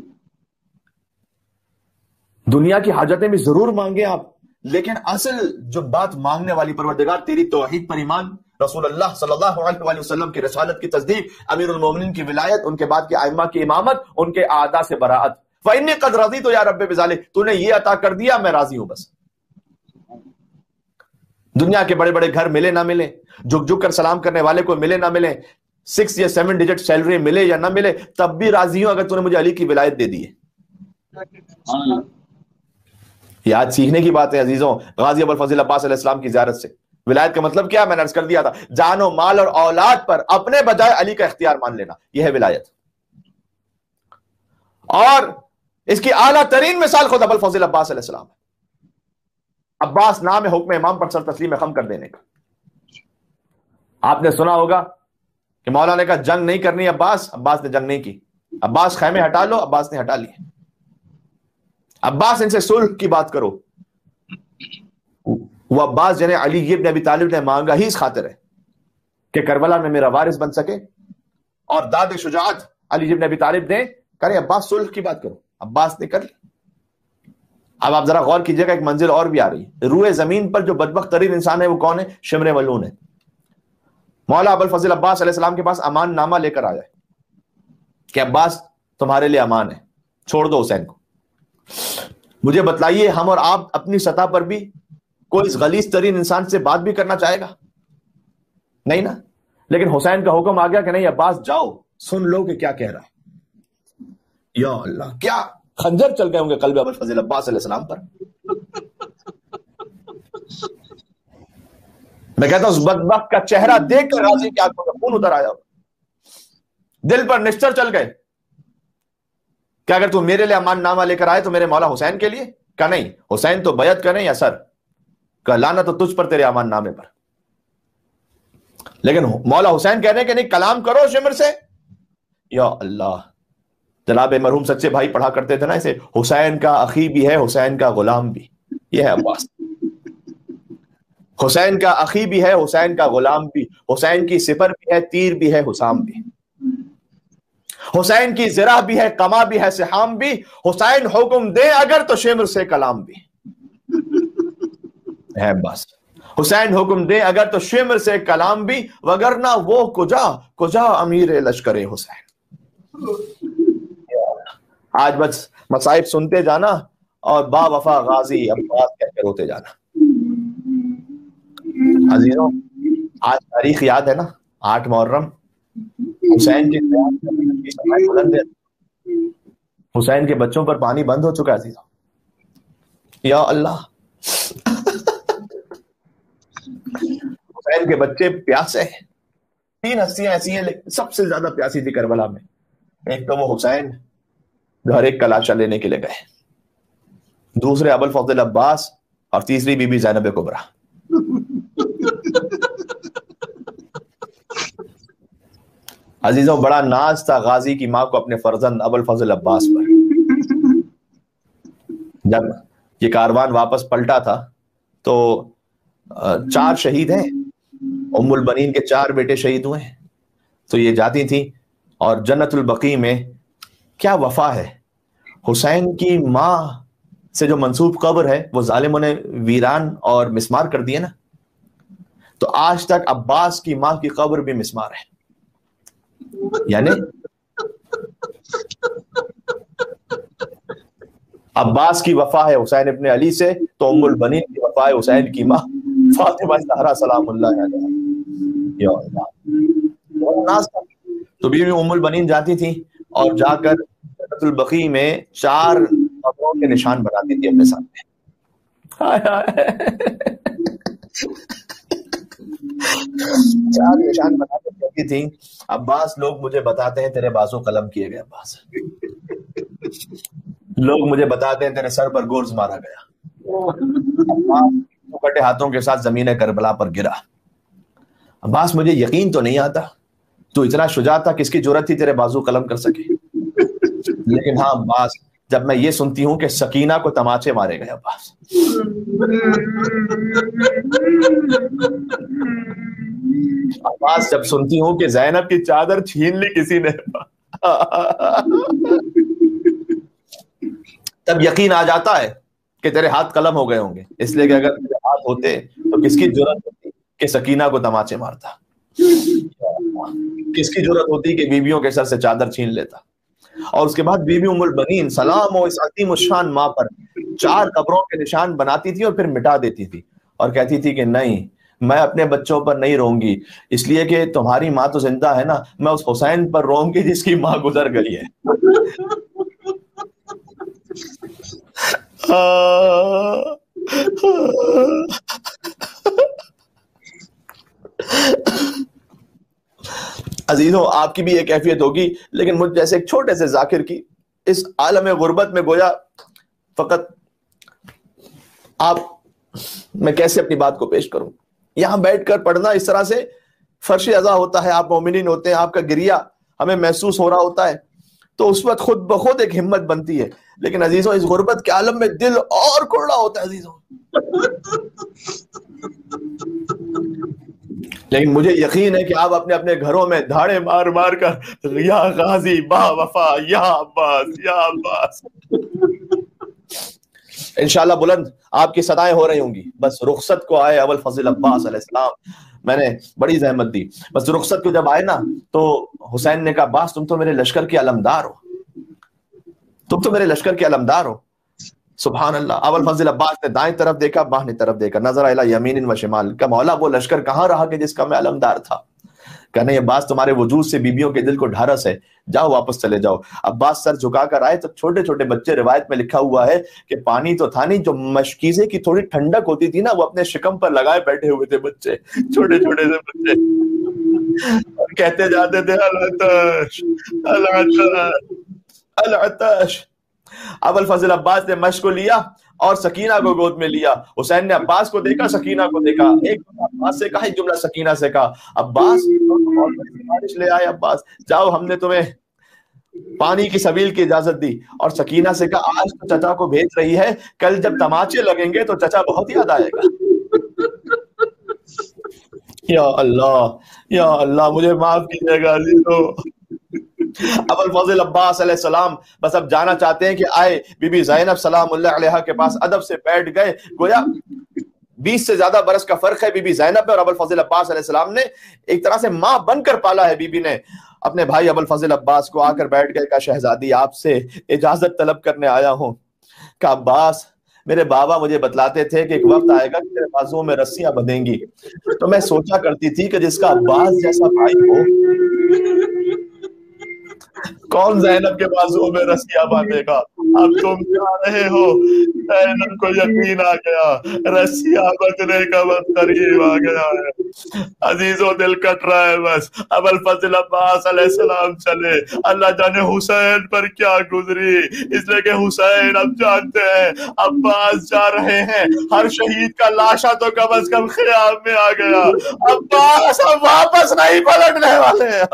دنیا کی حاجتیں بھی ضرور مانگے آپ، لیکن اصل جو بات مانگنے والی پروردگار تیری توحید پر ایمان، رسول اللہ صلی اللہ علیہ وسلم کی رسالت کی تصدیق، امیر المومنین کی ولایت، ان کے بعد کے ائمہ کی امامت، ان کے اعداء سے براءت. فإنی قد رضیت یا رب بذالک، تو نے یہ عطا کر دیا میں راضی ہوں. بس دنیا کے بڑے بڑے گھر ملے نہ ملے، جھک جھک کر سلام کرنے والے کو ملے نہ ملے، 6 یا 7 ڈیجٹ سیلری ملے یا نہ ملے، تب بھی راضی ہوں اگر تو نے مجھے علی کی ولایت دے دی ہے. یہ آج سیکھنے کی بات ہے عزیزوں. غازی ابوالفضل عباس علیہ السلام کی زیارت سے ولایت کا مطلب کیا میں نے عرض کر دیا تھا، جان و مال اور اولاد پر اپنے بجائے علی کا اختیار مان لینا، یہ ہے ولایت. اور اس کی اعلیٰ ترین مثال خود ابوالفضل عباس علیہ السلام ہے. عباس نام ہے حکم امام پر سر تسلیم خم کر دینے کا. آپ نے سنا ہوگا کہ مولا نے کہا جنگ نہیں کرنی عباس نے جنگ نہیں کی. عباس خیمے ہٹا لو، عباس نے ہٹا لیے. عباس ان سے صلح کی بات کرو. وہ عباس جنہیں علی ابن ابی طالب نے مانگا ہی اس خاطر ہے کہ کربلا میں میرا وارث بن سکے، اور داد شجاعت علی ابن ابی طالب نے کرے عباس صلح کی بات کرو، عباس نے کر لی۔ اب آپ ذرا غور کیجئے گا، ایک منزل اور بھی آ رہی ہے۔ روئے زمین پر جو بدبخت ترین انسان ہے وہ کون ہے؟ شمر ملعون ہے۔ مولا ابوالفضل عباس علیہ السلام کے پاس امان نامہ لے کر آیا کہ عباس تمہارے لیے امان ہے، چھوڑ دو حسین کو۔ مجھے بتلائیے، ہم اور آپ اپنی سطح پر بھی کوئی اس غلیظ ترین انسان سے بات بھی کرنا چاہے گا؟ نہیں نا۔ لیکن حسین کا حکم آ گیا کہ نہیں عباس جاؤ، سن لو کہ کیا کہہ رہا ہے۔ یا اللہ، کیا خنجر چل گئے ہوں گے قلب ابوالفضل عباس علیہ السلام پر۔ میں کہتا ہوں اس بدبخت کا چہرہ دیکھ کر غازی کی آنکھوں میں خون اتر آیا، دل پر نشتر چل گئے کہ اگر تو میرے لیے امان نامہ لے کر آئے تو میرے مولا حسین کے لیے؟ کہ نہیں، حسین تو بیعت کریں یا سر، کہ لعنت تو تجھ پر تیرے امان نامے پر۔ لیکن مولا حسین کہہ رہے ہیں کہ نہیں، کلام کرو شمر سے۔ یا اللہ، جناب مرحوم سچے بھائی پڑھا کرتے تھے نا اسے، حسین کا اخی بھی ہے حسین کا غلام بھی۔ یہ ہے عباس، حسین کا اخی بھی ہے حسین کا غلام بھی، حسین کی سپر بھی ہے تیر بھی ہے حسام بھی، حسین کی زرہ بھی ہے کما بھی ہے سحام بھی، حسین حکم دے اگر تو شمر سے کلام بھی ہے بس۔ حسین حکم دے اگر تو شمر سے کلام بھی، وگرنہ وہ کجا کجا امیر لشکر حسین۔ آج بس مصائب سنتے جانا اور با وفا غازی عباس کہہ کے روتے جانا۔ عزیزوں، آج تاریخ یاد ہے نا، 8 محرم، حسین کی بلند ہے، حسین کے بچوں پر پانی بند ہو چکا ہے عزیزوں۔ یا اللہ، حسین کے بچے پیاسے ہیں۔ 3 ہستیاں ایسی ہیں لیکن سب سے زیادہ پیاسی تھی کربلا میں۔ ایک تو وہ حسین جو ہر ایک کا لاشا لینے کے لیے گئے، دوسرے ابوالفضل عباس، اور تیسری بی بی زینب کبریٰ۔ عزیزوں، بڑا ناز تھا غازی کی ماں کو اپنے فرزند ابوالفضل عباس پر۔ جب یہ کاروان واپس پلٹا تھا تو 4 شہید ہیں، ام البنین کے 4 بیٹے شہید ہوئے ہیں، تو یہ جاتی تھی اور جنت البقیع میں کیا وفا ہے، حسین کی ماں سے جو منسوب قبر ہے وہ ظالموں نے ویران اور مسمار کر دیے نا، تو آج تک عباس کی ماں کی قبر بھی مسمار ہے۔ یعنی عباس کی وفا ہے حسین ابن علی سے، تو ام البنین کی وفا ہے حسین کی ماں فاطمہ زہرا سلام اللہ علیہا۔ یا اللہ، تو بیوی ام البنین جاتی تھی اور جا کر جنت البقیع میں 4 قبروں کے نشان بناتی تھی اپنے سامنے۔ 4 نشان بنا کر کہتی تھی، عباس لوگ مجھے بتاتے ہیں تیرے بازو قلم کیے گئے، عباس لوگ مجھے بتاتے ہیں تیرے سر پر گورز مارا گیا، عباس کٹے ہاتھوں کے ساتھ زمین کربلا پر گرا۔ عباس مجھے یقین تو نہیں آتا تو اتنا شجاع تھا، کس کی جرأت تھی تیرے بازو قلم کر سکے؟ لیکن ہاں عباس، جب میں یہ سنتی ہوں کہ سکینہ کو تماچے مارے گئے عباس، عباس جب سنتی ہوں کہ زینب کی چادر چھین لی کسی نے، تب یقین آ جاتا ہے کہ تیرے ہاتھ قلم ہو گئے ہوں گے، اس لیے کہ اگر تیرے ہاتھ ہوتے تو کس کی جرأت ہوتی کہ سکینہ کو تماچے مارتا، کس کی جرأت ہوتی کہ بیویوں کے سر سے چادر چھین لیتا۔ اور اس کے بعد بی بی ام البنین سلام ہو اس عظیم الشان ماں پر 4 قبروں کے نشان بناتی تھی اور پھر مٹا دیتی تھی، اور کہتی تھی کہ نہیں، میں اپنے بچوں پر نہیں روں گی، اس لیے کہ تمہاری ماں تو زندہ ہے نا، میں اس حسین پر روں گی جس کی ماں گزر گئی ہے۔ عزیزوں، آپ کی بھی ایک کیفیت ہوگی، لیکن مجھ جیسے ایک چھوٹے سے ذاکر کی اس عالم غربت میں گویا فقط میں کیسے اپنی بات کو پیش کروں؟ یہاں بیٹھ کر پڑھنا اس طرح سے فرش ازا ہوتا ہے، آپ مومنین ہوتے ہیں، آپ کا گریہ ہمیں محسوس ہو رہا ہوتا ہے، تو اس وقت خود بخود ایک ہمت بنتی ہے. لیکن عزیزوں اس غربت کے عالم میں دل اور کڑا ہوتا ہے عزیزوں. لیکن مجھے یقین ہے کہ آپ اپنے اپنے گھروں میں دھاڑے مار مار کر یا غازی با وفا یا عباس یا عباس انشاءاللہ بلند آپ کی صدائیں ہو رہی ہوں گی. بس رخصت کو آئے ابوالفضل عباس علیہ السلام, میں نے بڑی زحمت دی. بس رخصت کو جب آئے نا تو حسین نے کہا عباس تم تو میرے لشکر کے علمدار ہو, تم تو میرے لشکر کے علمدار ہو. سبحان اللہ. ابوالفضل عباس نے دائیں طرف دیکھا, بائیں طرف دیکھا, نظر الی یمین و شمال. کہ مولا وہ لشکر کہاں رہا کہ جس کا میں علمدار تھا. کہنا یہ عباس تمہارے وجود سے بیبیوں کے دل کو ڈھارس ہے, جاؤ واپس چلے جاؤ. عباس سر جھکا کر آئے تو چھوٹے چھوٹے بچے, روایت میں لکھا ہوا ہے کہ پانی تو تھا نہیں, جو مشکیزے کی تھوڑی ٹھنڈک ہوتی تھی نا وہ اپنے شکم پر لگائے بیٹھے ہوئے تھے بچے, چھوٹے چھوٹے سے بچے, اور کہتے جاتے تھے العطش العطش العطش. ابوالفضل عباس نے مشک کو لیا اور سکینہ کو گود میں لیا. حسین نے عباس کو دیکھا, سکینہ کو دیکھا. ایک عباس سے کہا, ایک جملہ سکینہ سے کہا. عباس بارش لے آئے, عباس جاؤ ہم نے تمہیں پانی کی سبیل کی اجازت دی. اور سکینہ سے کہا آج تو چچا کو بھیج رہی ہے, کل جب تماچے لگیں گے تو چچا بہت یاد آئے گا. یا اللہ مجھے معاف کیجیے گا عزیزو. ابوالفضل عباس علیہ السلام بس اب جانا چاہتے ہیں کہ آئے بی بی زینب سلام اللہ علیہا کے پاس, ادب سے بیٹھ گئے. گویا 20 سے زیادہ برس کا فرق ہے بی بی زینب اور ابوالفضل عباس علیہ السلام نے ایک طرح سے ماں بن کر پالا ہے. بی بی نے اپنے بھائی ابوالفضل عباس کو آ کر بیٹھ گئے. کہا شہزادی آپ سے اجازت طلب کرنے آیا ہوں. کہا عباس میرے بابا مجھے بتلاتے تھے کہ ایک وقت آئے گا کہ میرے بازوؤں میں رسیاں بندھیں گی, تو میں سوچا کرتی تھی کہ جس کا عباس جیسا بھائی ہو کون زینب کے بازوؤں میں رسیاں باندھے گا. اب تم جا رہے ہو, زینب کو یقین آ گیا رسیاں بندھنے کا وقت قریب آ گیا ہے. عزیزوں دل کٹ رہا ہے. بس ابوالفضل عباس علیہ السلام چلے, اللہ جانے حسین پر کیا گزری, اس لیے کہ حسین اب جانتے ہیں عباس جا رہے ہیں. ہر شہید کا لاشا تو کم از کم خیام میں آ گیا, عباس اب واپس نہیں پلٹنے والے ہیں.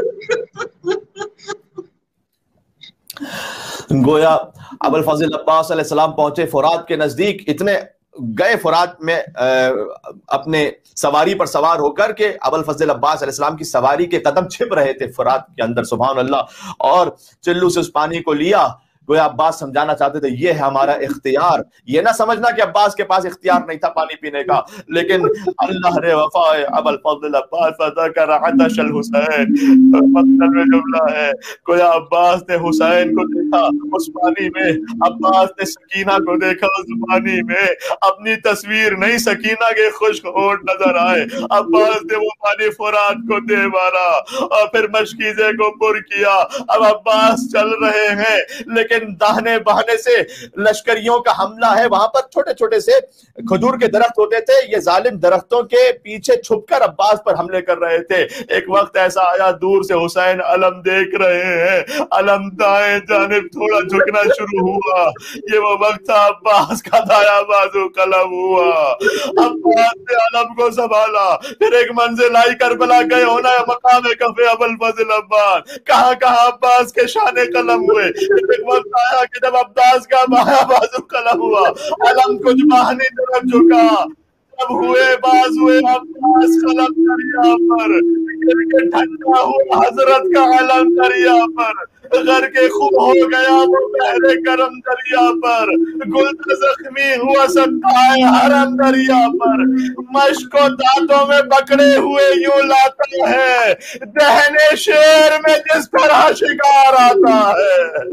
گویا ابوالفضل عباس علیہ السلام پہنچے فرات کے نزدیک. اتنے گئے فرات میں اپنے سواری پر سوار ہو کر کے ابوالفضل عباس علیہ السلام کی سواری کے قدم چھپ رہے تھے فرات کے اندر. سبحان اللہ. اور چلو سے اس پانی کو لیا. گویا عباس سمجھانا چاہتے تھے یہ ہے ہمارا اختیار. یہ نہ سمجھنا کہ عباس کے پاس اختیار نہیں تھا پانی پینے کا, لیکن اللہ رے وفا ابوالفضل عباس فذکر عطش الحسین. مطلب جملہ ہے گویا عباس نے حسین کو دیکھا اس پانی میں, عباس نے سکینہ کو دیکھا اس پانی میں. اپنی تصویر نہیں, سکینہ کے خشک ہونٹ نظر آئے. عباس نے وہ پانی فرات کو دے مارا اور پھر مشکیزے کو پر کیا. اب عباس چل رہے ہیں, لیکن داہنے بہانے سے لشکریوں کا حملہ ہے. وہاں پر چھوٹے چھوٹے سے کھجور کے درخت ہوتے تھے, یہ ظالم درختوں کے پیچھے چھپ کر عباس پر حملے کر رہے تھے. ایک وقت ایسا آیا دور سے حسین علم دیکھ رہے ہیں, علم دائیں جانب تھوڑا جھکنا شروع ہوا. یہ وہ وقت تھا عباس کا دایا بازو قلم ہوا. عباس نے علم کو سنبھالا, پھر ایک منزل آئی کربلا گئے ہونا ہے مقام کفے ابوالفضل عباس. کہاں کہاں عباس کے شان قلم ہوئے. ایک وقت آیا کہ جب عباس کا بایاں بازو قلم ہوا, علم کچھ باہنی طرف جھکا. جب ہوئے باز ہوئے عباس قلم دریا پر, گر کے ٹھنڈا ہوا حضرت کا علم دریا پر. غر کے خون ہو گیا وہ بحر کرم دریا پر. گل زخمی ہوا سکائے حرم دریا پر. مشک کو دانتوں میں پکڑے ہوئے یوں لاتا ہے, دہنے شیر میں جس طرح شکار آتا ہے.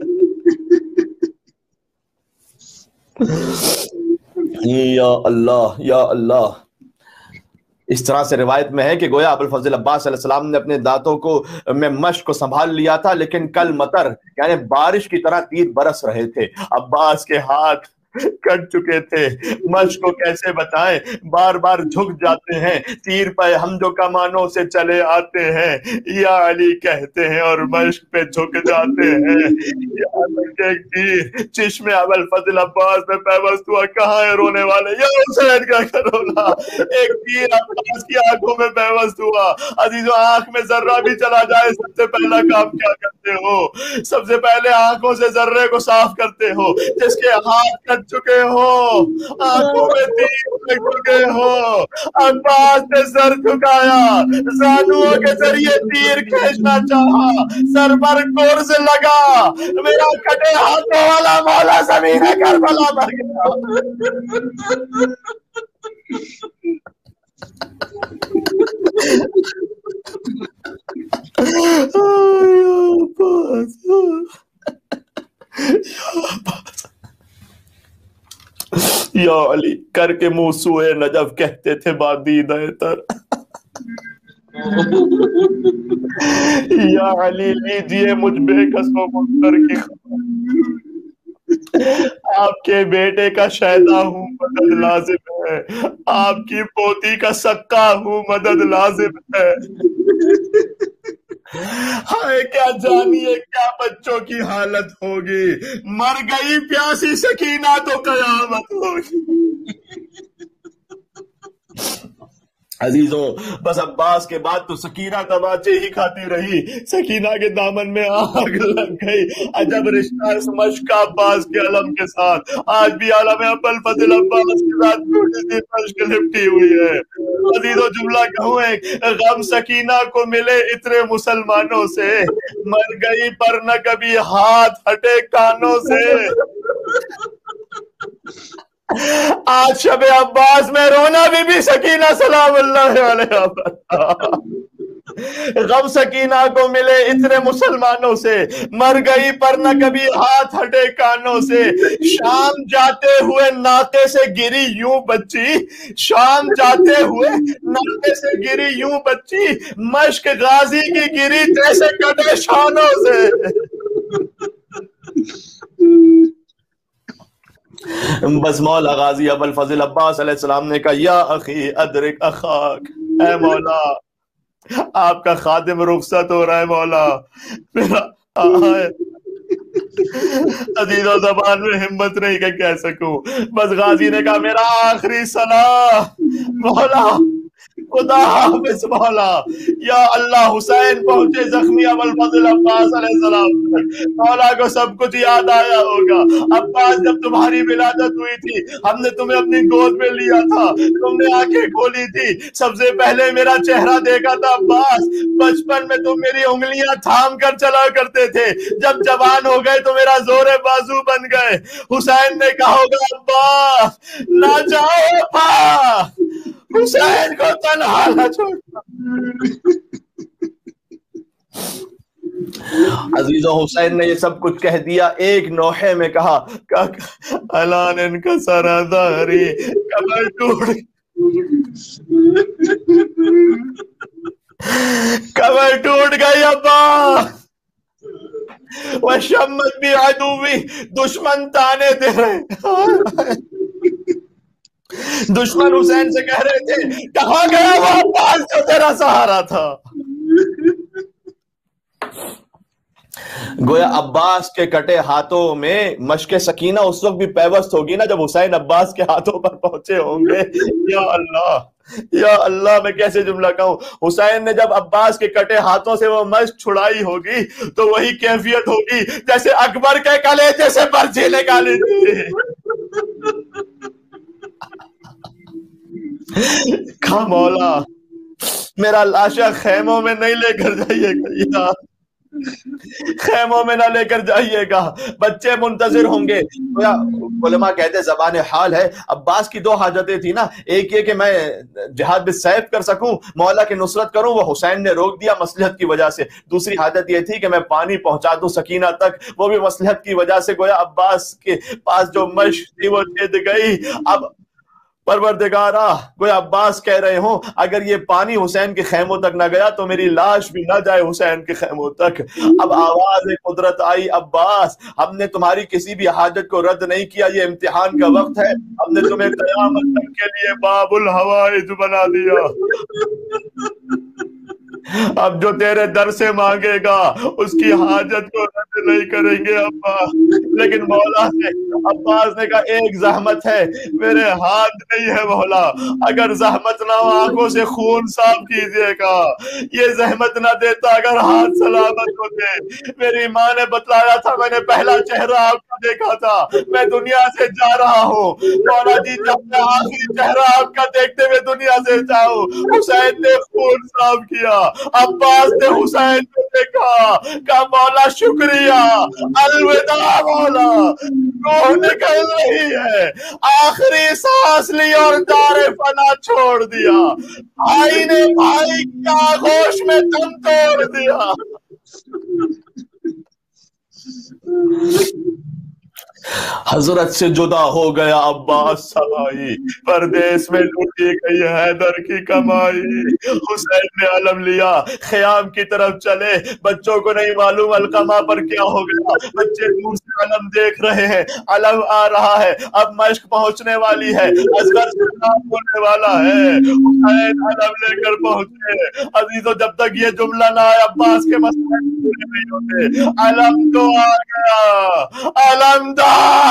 یا اللہ یا اللہ. اس طرح سے روایت میں ہے کہ گویا ابوالفضل عباس علیہ السلام نے اپنے دانتوں کو میں مشک کو سنبھال لیا تھا, لیکن کل مطر یعنی بارش کی طرح تیر برس رہے تھے. عباس کے ہاتھ کٹ چکے تھے، مشق کو کیسے بتائیں، بار بار جھک جاتے ہیں، تیر پہ ہم جو کمانوں سے چلے آتے ہیں، یا علی کہتے ہیں اور مشق پہ جھک جاتے ہیں۔ یا ایک تیر چشم ابوالفضل عباس میں پیوست ہوا، کہاں ہے رونے والے، یا حسین کا رونا، ایک تیر عباس کی آنکھوں میں پیوست ہوا۔ عزیزو آنکھ میں ذرہ بھی چلا جائے سب سے پہلا کام کیا کرتے ہو؟ سب سے پہلے آنکھوں سے ذرے کو صاف کرتے ہو۔ جس کے ہاتھ کٹ چکے ہو، آنکھوں میں تیر لگ چکے ہو، عباس نے سر جھکایا، زانوؤں کے ذریعے تیر کھینچنا چاہا، سر پر گرز لگا، میرا کٹے ہاتھوں والا مولا زمین کربلا پر گیا۔ یا علی کر کے منہ سوئے نجف کہتے تھے بادیدہ تر، یا علی لیجئے مجھ بے کس و مضطر کی خبر، آپ کے بیٹے کا شیدا ہوں مدد لازم ہے، آپ کی پوتی کا سکا ہوں مدد لازم ہے۔ ہائے کیا جانیے کیا بچوں کی حالت ہوگی، مر گئی پیاسی سکینہ تو قیامت ہوگی۔ عزیزوں بس عباس کے بعد تو سکینہ تماچے ہی کھاتی رہی، سکینہ کے دامن میں آگ لگ گئی۔ عجب رشتہ اس مشق کا عباس کے علم کے ساتھ، آج بھی عالم ابوالفضل عباس کے ساتھ چھوٹی سی مشق لپٹی ہوئی ہے۔ عزیزوں جملہ کہوں ایک، غم سکینہ کو ملے اتنے مسلمانوں سے، مر گئی پر نہ کبھی ہاتھ ہٹے کانوں سے۔ آج شب عباس میں رونا بھی سکینہ سلام اللہ علیہ پر، غم سکینہ کو ملے اتنے مسلمانوں سے، مر گئی پر نہ کبھی ہاتھ ہٹے کانوں سے۔ شام جاتے ہوئے ناقے سے گری یوں بچی، شام جاتے ہوئے ناقے سے گری یوں بچی، مشق غازی کی گری جیسے کٹے شانوں سے۔ بس مولا غازی ابوالفضل عباس علیہ السلام نے کہا یا اخی ادرک اخاک، اے مولا آپ کا خادم رخصت ہو رہا ہے، مولا میرا آہائے عزیزوں زبان میں ہمت نہیں کہ کہہ سکوں، بس غازی نے کہا میرا آخری سلام مولا، خدا حافظ مولا۔ یا اللہ حسین پہنچے زخمی ابوالفضل عباس علیہ السلام، مولا کو سب کچھ یاد آیا ہوگا۔ عباس جب تمہاری ولادت ہوئی تھی ہم نے تمہیں اپنی گود میں لیا تھا، تم نے آنکھیں کھولی تھی، سب سے پہلے میرا چہرہ دیکھا تھا عباس، بچپن میں تم میری انگلیاں تھام کر چلا کرتے تھے، جب جوان ہو گئے تو میرا زور بازو بن گئے۔ حسین نے کہا ہوگا عباس نہ جاؤ پا، حسین کو تنہا نہ چھوڑنا۔ عزیزوں حسین نے یہ سب کچھ کہہ دیا، ایک نوحے میں کہا الان ان کا سراداری کمر ٹوٹ کمر ٹوٹ گئی ابا، وشمت بھی عدوی، دشمن تانے دے رہے، دشمن حسین سے کہہ رہے تھے کہاں گیا وہ عباس جو تیرا سہارا تھا۔ گویا عباس کے کٹے ہاتھوں میں مشق سکینہ اس وقت بھی پیوست ہوگی نا جب حسین عباس کے ہاتھوں پر پہنچے ہوں گے۔ یا اللہ یا اللہ میں کیسے جملہ کہوں، حسین نے جب عباس کے کٹے ہاتھوں سے وہ مشق چھڑائی ہوگی تو وہی کیفیت ہوگی جیسے اکبر کے کلیجے سے برچھی نکالی تھی۔ کہا مولا میرا لاشا خیموں میں نہیں لے کر جائیے گا، خیموں میں نہ لے کر جائیے گا، بچے منتظر ہوں گے۔ علماء کہتے زبان حال ہے، عباس کی دو حاجتیں تھی نا، ایک یہ کہ میں جہاد بالسیف کر سکوں، مولا کی نصرت کروں، وہ حسین نے روک دیا مصلحت کی وجہ سے۔ دوسری حاجت یہ تھی کہ میں پانی پہنچا دوں سکینہ تک، وہ بھی مصلحت کی وجہ سے۔ گویا عباس کے پاس جو مشق تھی وہ جد گئی۔ اب پروردگارا گویا عباس کہہ رہے ہوں اگر یہ پانی حسین کے خیموں تک نہ گیا تو میری لاش بھی نہ جائے حسین کے خیموں تک۔ اب آواز قدرت آئی، عباس ہم نے تمہاری کسی بھی حاجت کو رد نہیں کیا، یہ امتحان کا وقت ہے، ہم نے تمہیں قیامت تک کے لیے باب الحوائج بنا دیا۔ اب جو تیرے در سے مانگے گا اس کی حاجت کو رد نہیں کریں گے عباس۔ لیکن مولا سے عباس نے کہا ایک زحمت ہے، میرے ہاتھ نہیں ہے مولا، اگر زحمت نہ ہو آنکھوں سے خون صاف کیجئے گا، یہ زحمت نہ دیتا اگر ہاتھ سلامت ہوتے۔ میری ماں نے بتلایا تھا میں نے پہلا چہرہ آپ کا دیکھا تھا، میں دنیا سے جا رہا ہوں، مولا جی جب میں آخری چہرہ آپ کا دیکھتے ہوئے دنیا سے جاؤں۔ حسین نے خون صاف کیا، عباس نے حسین کو دیکھا، کہا مولا شکریہ، الوداع مولا، روح نکل رہی ہے، آخری سانس لی اور دار فنا چھوڑ دیا، بھائی نے بھائی کی آغوش میں دم توڑ دیا۔ حضرت سے جدا ہو گیا عباس سبائی، پردیس میں لوٹی گئی حیدر کی کمائی۔ حسین نے علم لیا، خیام کی طرف چلے، بچوں کو نہیں معلوم القمہ پر کیا ہو گیا، بچے دور سے علم دیکھ رہے ہیں، علم آ رہا ہے، اب مشق پہنچنے والی ہے، اصغر سے کام ہونے والا ہے۔ حسین علم لے کر پہنچے، عزیزو جب تک یہ جملہ نہ آئے عباس کے مسئلے پورے نہیں ہوتے۔ علم تو آ گیا، علمدار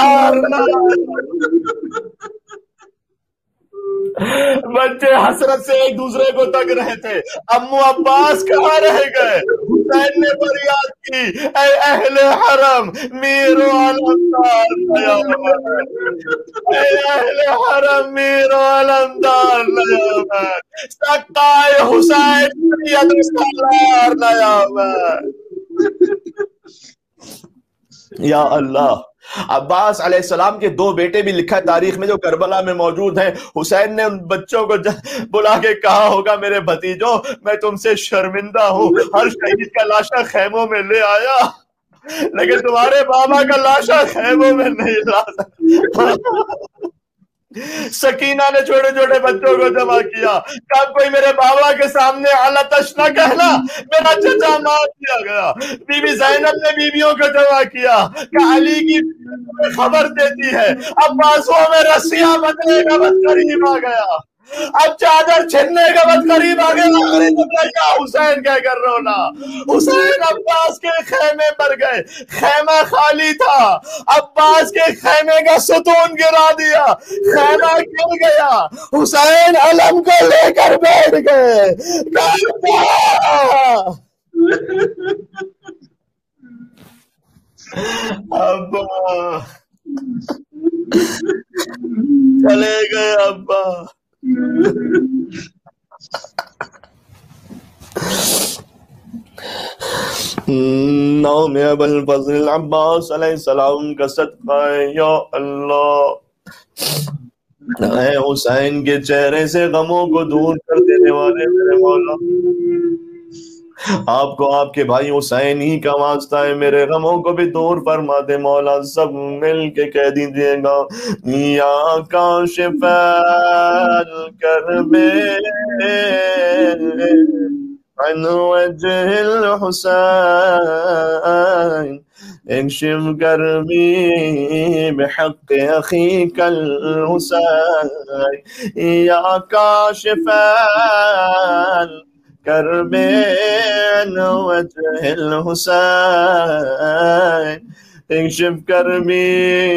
بچے حسرت سے ایک دوسرے کو تک رہے تھے، امو عباس کہاں رہ گئے؟ حسین نے فریاد کی، اے اہل حرم میر و علمدار نیامت، اے اہل حرم میر و علمدار نیامت، سقائے حسین سید سالار نیامت۔ یا اللہ، عباس علیہ السلام کے دو بیٹے بھی لکھا ہے تاریخ میں جو کربلا میں موجود ہیں۔ حسین نے ان بچوں کو بلا کے کہا ہوگا میرے بھتیجو میں تم سے شرمندہ ہوں، ہر شہید کا لاشا خیموں میں لے آیا لیکن تمہارے بابا کا لاشا خیموں میں نہیں لا سکتا۔ سکینہ نے چھوٹے چھوٹے بچوں کو جمع کیا، کب کوئی میرے بابا کے سامنے علتش نہ کہنا، میرا چچا مار دیا گیا۔ بی بی زینب نے بیویوں کو جمع کیا کہ علی کی خبر دیتی ہے، اب بازوں میں رسیاں بدلے کا وقت قریب آ گیا، اب چادر چھننے کا وقت قریب آ گیا، حسین کہہ کر رونا۔ حسین عباس کے خیمے پر گئے، خیمہ خالی تھا، عباس کے خیمے کا ستون گرا دیا، خیمہ گر گیا، حسین علم کو لے کر بیٹھ گئے۔ ابا چلے گئے، ابا نام ابو الفضل عباس علیہ السلام کا صدقہ ہے یا اللہ۔ اے حسین کے چہرے سے غموں کو دور کر دینے والے میرے مولا، آپ کو آپ کے بھائی حسین ہی کا واسطہ ہے، میرے غموں کو بھی دور فرما دے مولا۔ سب مل کے کہہ دیجئے گا، یا کاشف الکرب عن وجه الحسين اكشف كربي بحق أخيك الحسين يا كاشف الكرب عن وجه الحسين اكشف كربي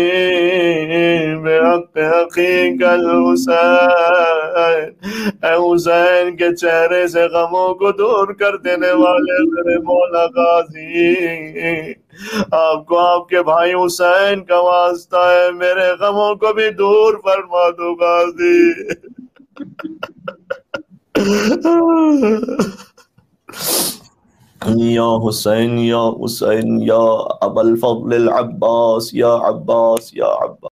بحق أخيك الحسين۔ اے حسین کے چہرے سے غموں کو دور کر دینے والے میرے مولا غازی، آپ کو آپ کے بھائی حسین کا واسطہ ہے، میرے غموں کو بھی دور فرما دو غازی۔ یا حسین یا حسین یا ابو الفضل العباس یا عباس یا عباس۔